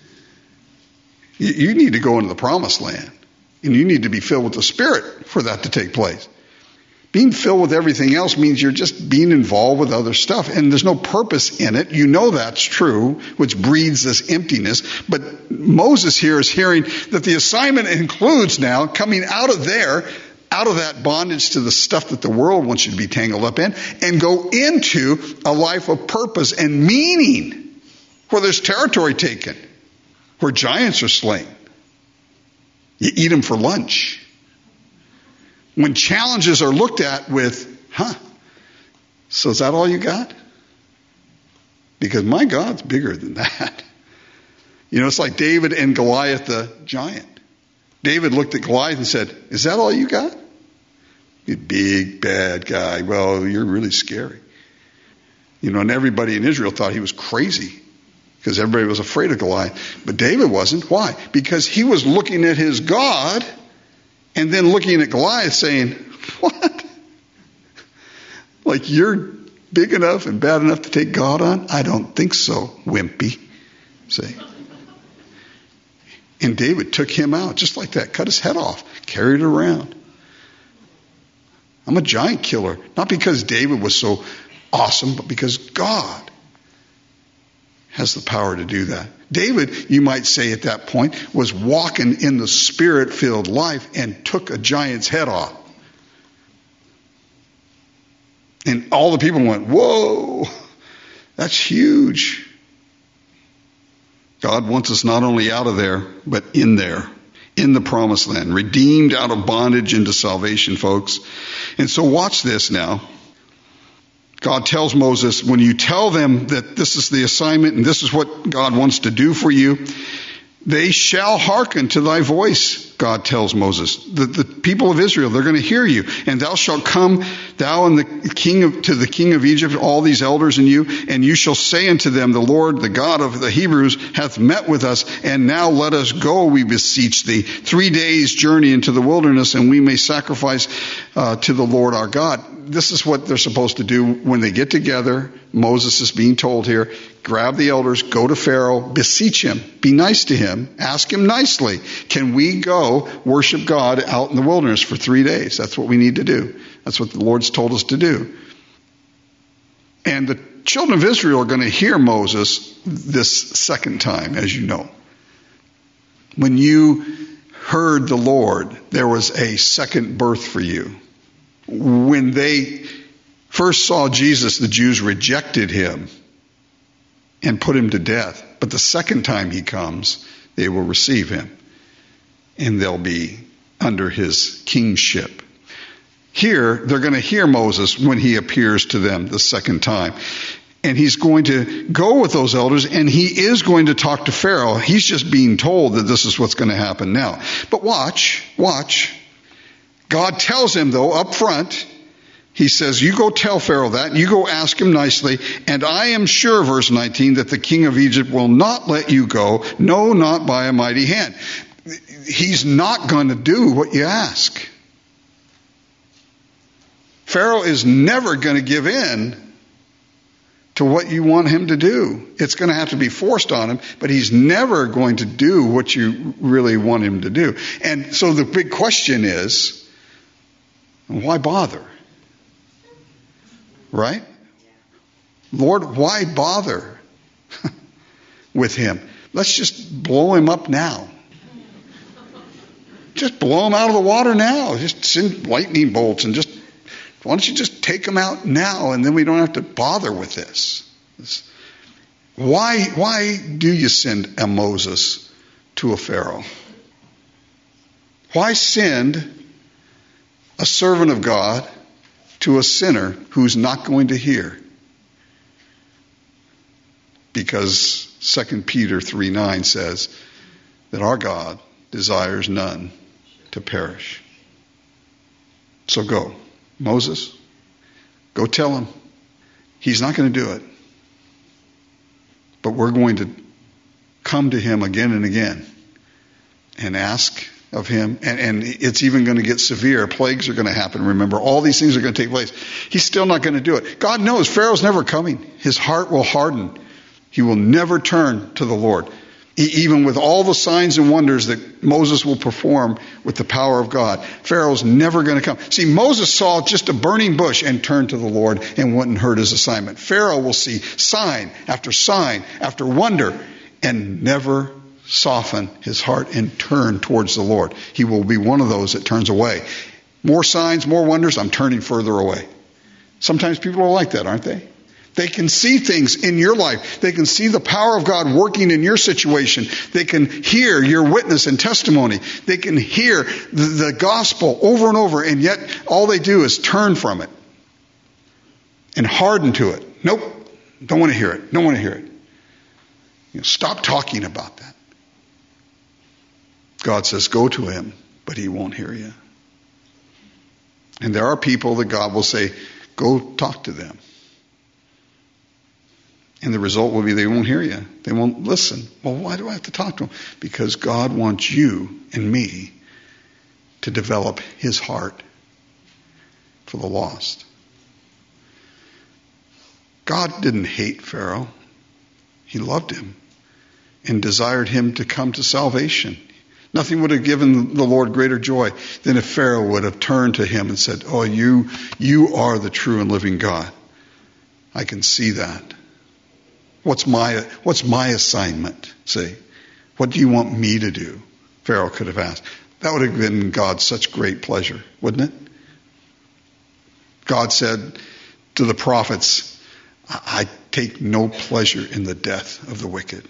You need to go into the promised land. And you need to be filled with the Spirit for that to take place. Being filled with everything else means you're just being involved with other stuff. And there's no purpose in it. You know that's true, which breeds this emptiness. But Moses here is hearing that the assignment includes now coming out of there, out of that bondage to the stuff that the world wants you to be tangled up in, and go into a life of purpose and meaning, where there's territory taken, where giants are slain. You eat them for lunch. When challenges are looked at with, so is that all you got? Because my God's bigger than that. You know, it's like David and Goliath the giant. David looked at Goliath and said, is that all you got? You big, bad guy. Well, you're really scary. You know, and everybody in Israel thought he was crazy. because everybody was afraid of Goliath. But David wasn't. Why? Because he was looking at his God and then looking at Goliath saying, what? Like you're big enough and bad enough to take God on? I don't think so, wimpy. See? And David took him out just like that, cut his head off, carried it around. I'm a giant killer, not because David was so awesome, but because God has the power to do that. David, you might say at that point, was walking in the Spirit-filled life and took a giant's head off. And all the people went, whoa, that's huge. God wants us not only out of there, but in there, in the promised land, redeemed out of bondage into salvation, folks. And so watch this now. God tells Moses, when you tell them that this is the assignment and this is what God wants to do for you, they shall hearken to thy voice, God tells Moses. The people of Israel, they're going to hear you. And thou shalt come, thou and to the king of Egypt, all these elders and you shall say unto them, the Lord, the God of the Hebrews, hath met with us, and now let us go, we beseech thee, 3 days' journey into the wilderness, and we may sacrifice to the Lord our God. This is what they're supposed to do when they get together. Moses is being told here, grab the elders, go to Pharaoh, beseech him, be nice to him, ask him nicely. Can we go worship God out in the wilderness for 3 days? That's what we need to do. That's what the Lord's told us to do. And the children of Israel are going to hear Moses this second time, as you know. When you heard the Lord, there was a second birth for you. When they first saw Jesus, the Jews rejected him and put him to death. But the second time he comes, they will receive him. And they'll be under his kingship. Here, they're going to hear Moses when he appears to them the second time. And he's going to go with those elders, and he is going to talk to Pharaoh. He's just being told that this is what's going to happen now. But watch. God tells him, though, up front, he says, you go tell Pharaoh that, and you go ask him nicely, and I am sure, verse 19, that the king of Egypt will not let you go, no, not by a mighty hand. He's not going to do what you ask. Pharaoh is never going to give in to what you want him to do. It's going to have to be forced on him, but he's never going to do what you really want him to do. And so the big question is, why bother? Right? Lord, why bother with him? Let's just blow him up now. Just blow him out of the water now. Just send lightning bolts and why don't you just take him out now, and then we don't have to bother with this. Why do you send a Moses to a Pharaoh? Why send a servant of God to a sinner who's not going to hear? Because 2 Peter 3:9 says that our God desires none to perish. So go. Moses, go tell him. He's not going to do it. But we're going to come to him again and again and ask of him. And it's even going to get severe. Plagues are going to happen. Remember, all these things are going to take place. He's still not going to do it. God knows Pharaoh's never coming. His heart will harden. He will never turn to the Lord. Even with all the signs and wonders that Moses will perform with the power of God, Pharaoh's never going to come. See, Moses saw just a burning bush and turned to the Lord and went and heard his assignment. Pharaoh will see sign after wonder and never soften his heart and turn towards the Lord. He will be one of those that turns away. More signs, more wonders, I'm turning further away. Sometimes people are like that, aren't they? They can see things in your life. They can see the power of God working in your situation. They can hear your witness and testimony. They can hear the gospel over and over, and yet all they do is turn from it and harden to it. Nope, don't want to hear it. Don't want to hear it. Stop talking about that. God says, go to him, but he won't hear you. And there are people that God will say, go talk to them. And the result will be they won't hear you. They won't listen. Well, why do I have to talk to them? Because God wants you and me to develop his heart for the lost. God didn't hate Pharaoh. He loved him and desired him to come to salvation. Nothing would have given the Lord greater joy than if Pharaoh would have turned to him and said, "Oh, you are the true and living God. I can see that. What's my assignment? See, what do you want me to do?" Pharaoh could have asked. That would have given God such great pleasure, wouldn't it? God said to the prophets, "I take no pleasure in the death of the wicked."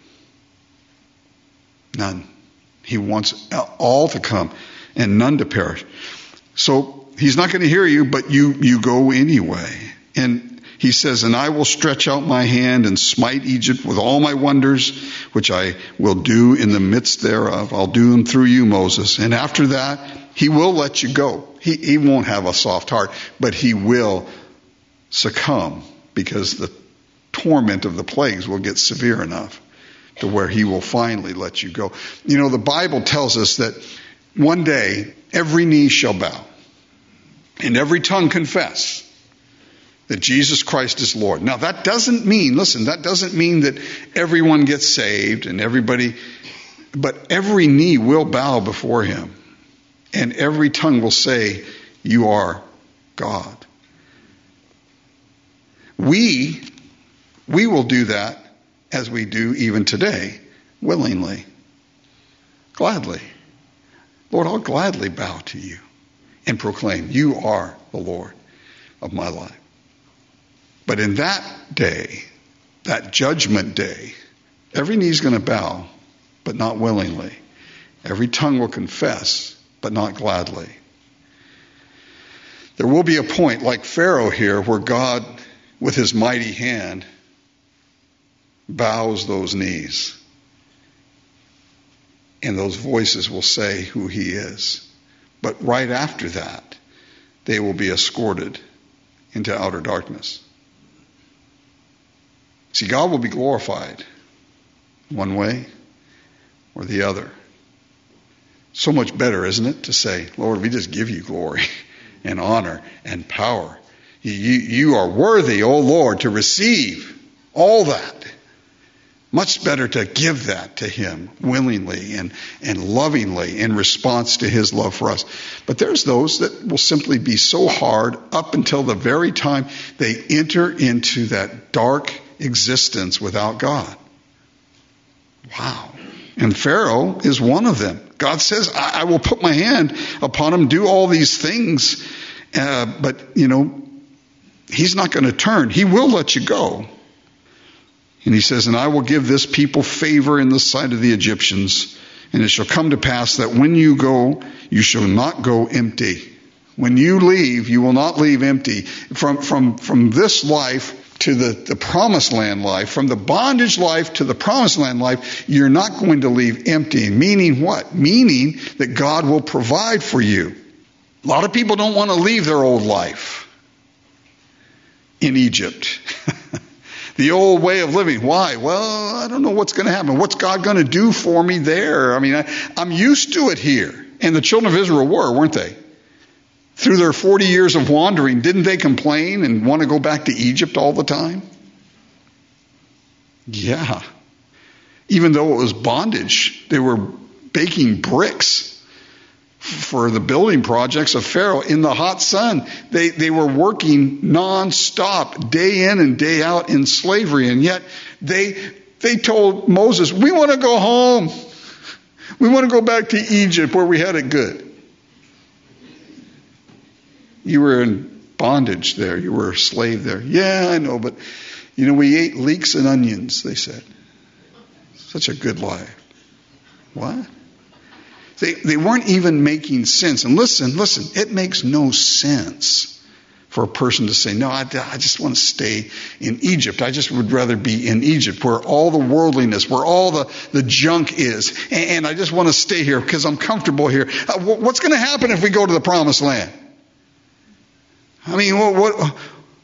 None. He wants all to come and none to perish. So he's not going to hear you, but you go anyway. And he says, "And I will stretch out my hand and smite Egypt with all my wonders, which I will do in the midst thereof. I'll do them through you, Moses. And after that, he will let you go." He won't have a soft heart, but he will succumb because the torment of the plagues will get severe enough to where he will finally let you go. You know, the Bible tells us that one day every knee shall bow and every tongue confess that Jesus Christ is Lord. Now that doesn't mean that everyone gets saved and everybody, but every knee will bow before him and every tongue will say, "You are God." We will do that as we do even today, willingly, gladly. Lord, I'll gladly bow to you and proclaim, "You are the Lord of my life." But in that day, that judgment day, every knee is going to bow, but not willingly. Every tongue will confess, but not gladly. There will be a point like Pharaoh here where God, with his mighty hand, bows those knees. And those voices will say who he is. But right after that, they will be escorted into outer darkness. See, God will be glorified one way or the other. So much better, isn't it, to say, "Lord, we just give you glory and honor and power. You are worthy, O Lord, to receive all that." Much better to give that to him willingly and lovingly in response to his love for us. But there's those that will simply be so hard up until the very time they enter into that dark existence without God. Wow. And Pharaoh is one of them. God says, I will put my hand upon him, do all these things. But, he's not going to turn. He will let you go. And he says, "And I will give this people favor in the sight of the Egyptians. And it shall come to pass that when you go, you shall not go empty." When you leave, you will not leave empty. From this life to the promised land life, from the bondage life to the promised land life, you're not going to leave empty. Meaning what? Meaning that God will provide for you. A lot of people don't want to leave their old life in Egypt. The old way of living. Why? Well, I don't know what's going to happen. What's God going to do for me there? I mean, I'm used to it here. And the children of Israel weren't they? Through their 40 years of wandering, didn't they complain and want to go back to Egypt all the time? Yeah. Even though it was bondage, they were baking bricks for the building projects of Pharaoh in the hot sun. They were working nonstop, day in and day out in slavery. And yet they told Moses, "We want to go home. We want to go back to Egypt where we had it good." You were in bondage there. You were a slave there. Yeah, I know, but we ate leeks and onions, they said. Such a good life. What? They weren't even making sense. And listen, it makes no sense for a person to say, "No, I just want to stay in Egypt. I just would rather be in Egypt where all the worldliness, where all the junk is. And I just want to stay here because I'm comfortable here." What's going to happen if we go to the promised land? I mean,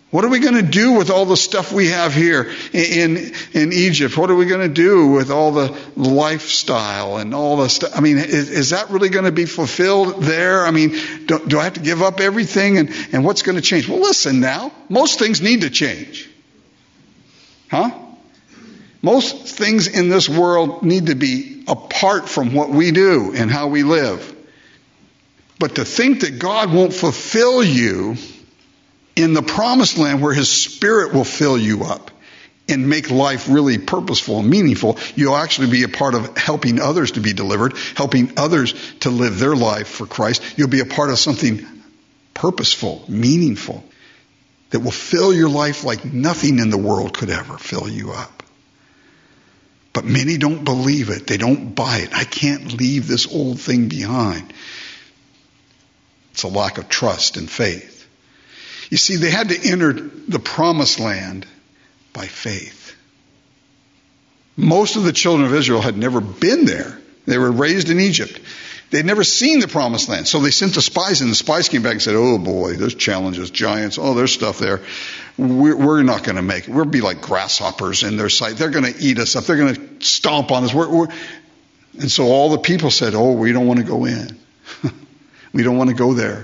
What are we going to do with all the stuff we have here in Egypt? What are we going to do with all the lifestyle and all the stuff? I mean, is that really going to be fulfilled there? I mean, do I have to give up everything? And what's going to change? Well, listen now. Most things need to change. Huh? Most things in this world need to be apart from what we do and how we live. But to think that God won't fulfill you in the promised land where His Spirit will fill you up and make life really purposeful and meaningful, you'll actually be a part of helping others to be delivered, helping others to live their life for Christ. You'll be a part of something purposeful, meaningful, that will fill your life like nothing in the world could ever fill you up. But many don't believe it. They don't buy it. I can't leave this old thing behind. It's a lack of trust and faith. You see, they had to enter the promised land by faith. Most of the children of Israel had never been there. They were raised in Egypt. They'd never seen the promised land. So they sent the spies, and the spies came back and said, oh boy, there's challenges, giants, oh, there's stuff there. We're not going to make it. We'll be like grasshoppers in their sight. They're going to eat us up. They're going to stomp on us. And so all the people said, oh, we don't want to go in. We don't want to go there.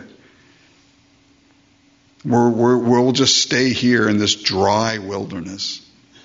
We'll just stay here in this dry wilderness.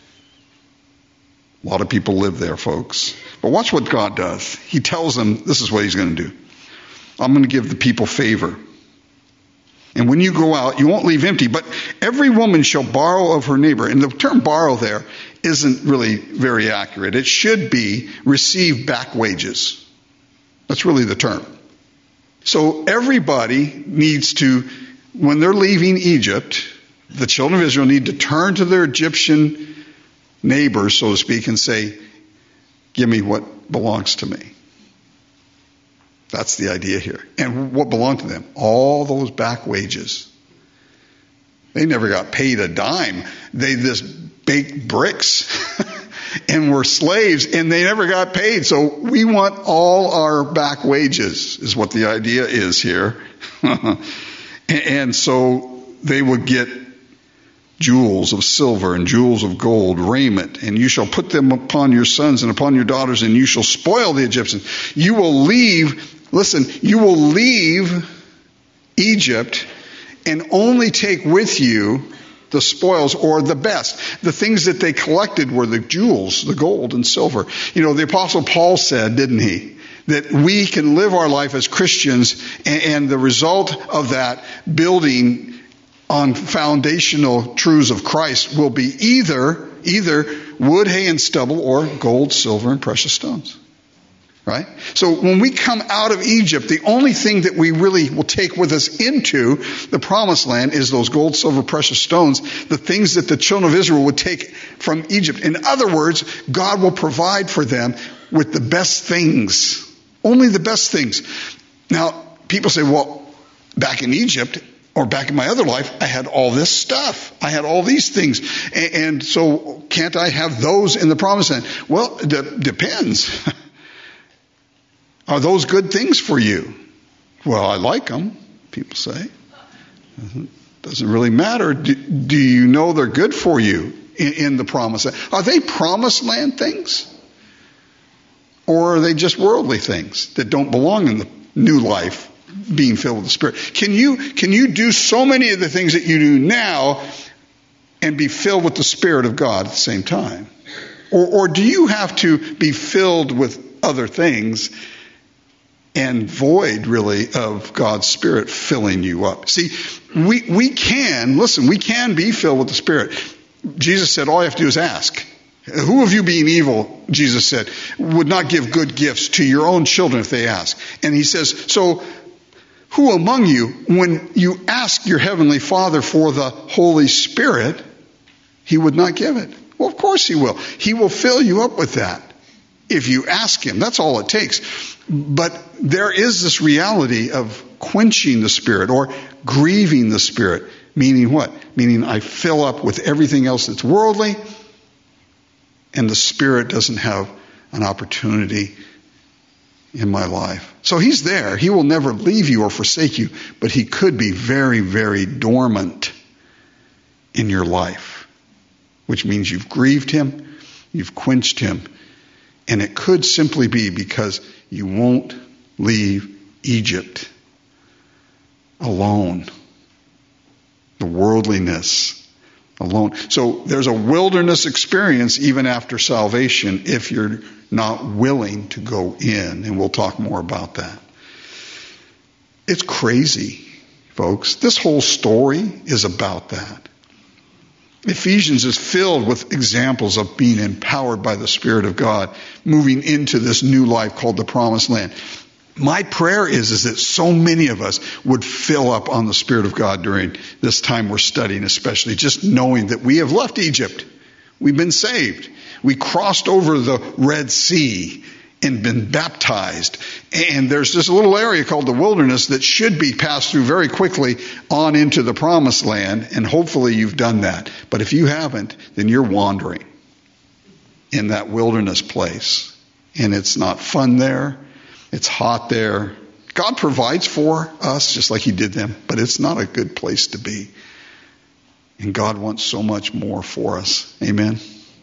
A lot of people live there, folks. But watch what God does. He tells them this is what He's going to do. I'm going to give the people favor. And when you go out, you won't leave empty, but every woman shall borrow of her neighbor. And the term borrow there isn't really very accurate. It should be receive back wages. That's really the term. So everybody needs to, when they're leaving Egypt, the children of Israel need to turn to their Egyptian neighbors, so to speak, and say, give me what belongs to me. That's the idea here. And what belonged to them? All those back wages. They never got paid a dime. They just baked bricks and were slaves, and they never got paid. So we want all our back wages, is what the idea is here. And so they would get jewels of silver and jewels of gold, raiment, and you shall put them upon your sons and upon your daughters, and you shall spoil the Egyptians. You will leave Egypt and only take with you the spoils, or the best. The things that they collected were the jewels, the gold and silver. You know, the Apostle Paul said, didn't he, that we can live our life as Christians, and the result of that building on foundational truths of Christ will be either wood, hay, and stubble, or gold, silver, and precious stones. Right? So when we come out of Egypt, the only thing that we really will take with us into the promised land is those gold, silver, precious stones, the things that the children of Israel would take from Egypt. In other words, God will provide for them with the best things. Only the best things. Now, people say, well, back in Egypt, or back in my other life, I had all this stuff. I had all these things. And so can't I have those in the promised land? Well, it depends. Are those good things for you? Well, I like them, people say. Doesn't really matter. Do you know they're good for you in the promised land? Are they promised land things? Or are they just worldly things that don't belong in the new life, being filled with the Spirit? Can you do so many of the things that you do now and be filled with the Spirit of God at the same time? Or do you have to be filled with other things and void, really, of God's Spirit filling you up? See, we can be filled with the Spirit. Jesus said, all you have to do is ask. Who of you being evil, Jesus said, would not give good gifts to your own children if they ask? And he says, so who among you, when you ask your heavenly Father for the Holy Spirit, he would not give it? Well, of course he will. He will fill you up with that if you ask him. That's all it takes. But there is this reality of quenching the Spirit or grieving the Spirit. Meaning what? Meaning I fill up with everything else that's worldly, and the Spirit doesn't have an opportunity in my life. So he's there. He will never leave you or forsake you, but he could be very, very dormant in your life, which means you've grieved him, you've quenched him, and it could simply be because you won't leave Egypt alone. The worldliness alone. So there's a wilderness experience even after salvation if you're not willing to go in, and we'll talk more about that. It's crazy, folks. This whole story is about that. Ephesians is filled with examples of being empowered by the Spirit of God, moving into this new life called the Promised Land. My prayer is that so many of us would fill up on the Spirit of God during this time we're studying, especially just knowing that we have left Egypt. We've been saved. We crossed over the Red Sea and been baptized. And there's this little area called the wilderness that should be passed through very quickly on into the Promised Land. And hopefully you've done that. But if you haven't, then you're wandering in that wilderness place. And it's not fun there. It's hot there. God provides for us just like he did them, but it's not a good place to be. And God wants so much more for us. Amen.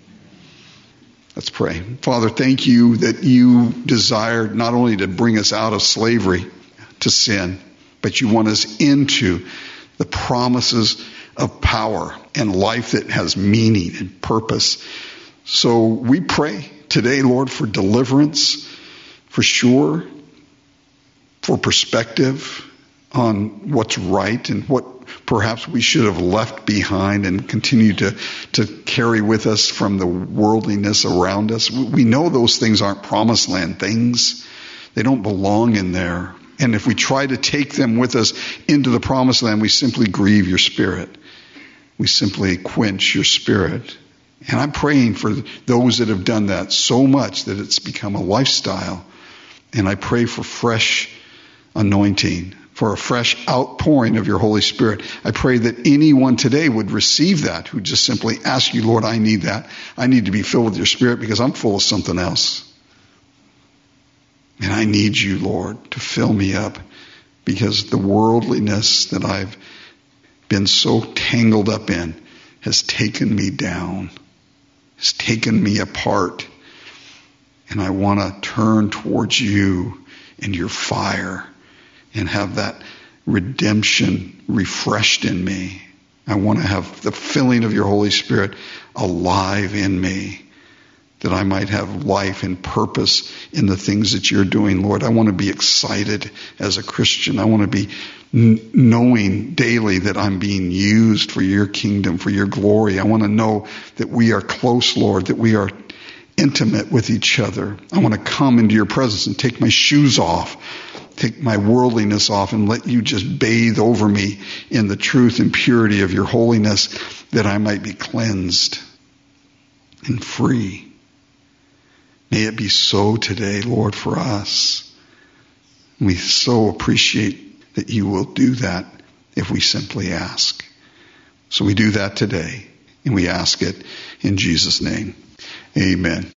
Let's pray. Father, thank you that you desired not only to bring us out of slavery to sin, but you want us into the promises of power and life that has meaning and purpose. So we pray today, Lord, for deliverance, for sure, for perspective on what's right and what perhaps we should have left behind and continue to carry with us from the worldliness around us. We know those things aren't promised land things. They don't belong in there. And if we try to take them with us into the promised land, we simply grieve your Spirit. We simply quench your Spirit. And I'm praying for those that have done that so much that it's become a lifestyle. And I pray for fresh anointing, for a fresh outpouring of your Holy Spirit. I pray that anyone today would receive that, who just simply ask you, Lord, I need that. I need to be filled with your Spirit because I'm full of something else. And I need you, Lord, to fill me up because the worldliness that I've been so tangled up in has taken me down, has taken me apart. And I want to turn towards you and your fire and have that redemption refreshed in me. I want to have the filling of your Holy Spirit alive in me, that I might have life and purpose in the things that you're doing, Lord. I want to be excited as a Christian. I want to be knowing daily that I'm being used for your kingdom, for your glory. I want to know that we are close, Lord, that we are intimate with each other. I want to come into your presence and take my shoes off, take my worldliness off, and let you just bathe over me in the truth and purity of your holiness, that I might be cleansed and free. May it be so today, Lord, for us. We so appreciate that you will do that if we simply ask. So we do that today, and we ask it in Jesus' name. Amen.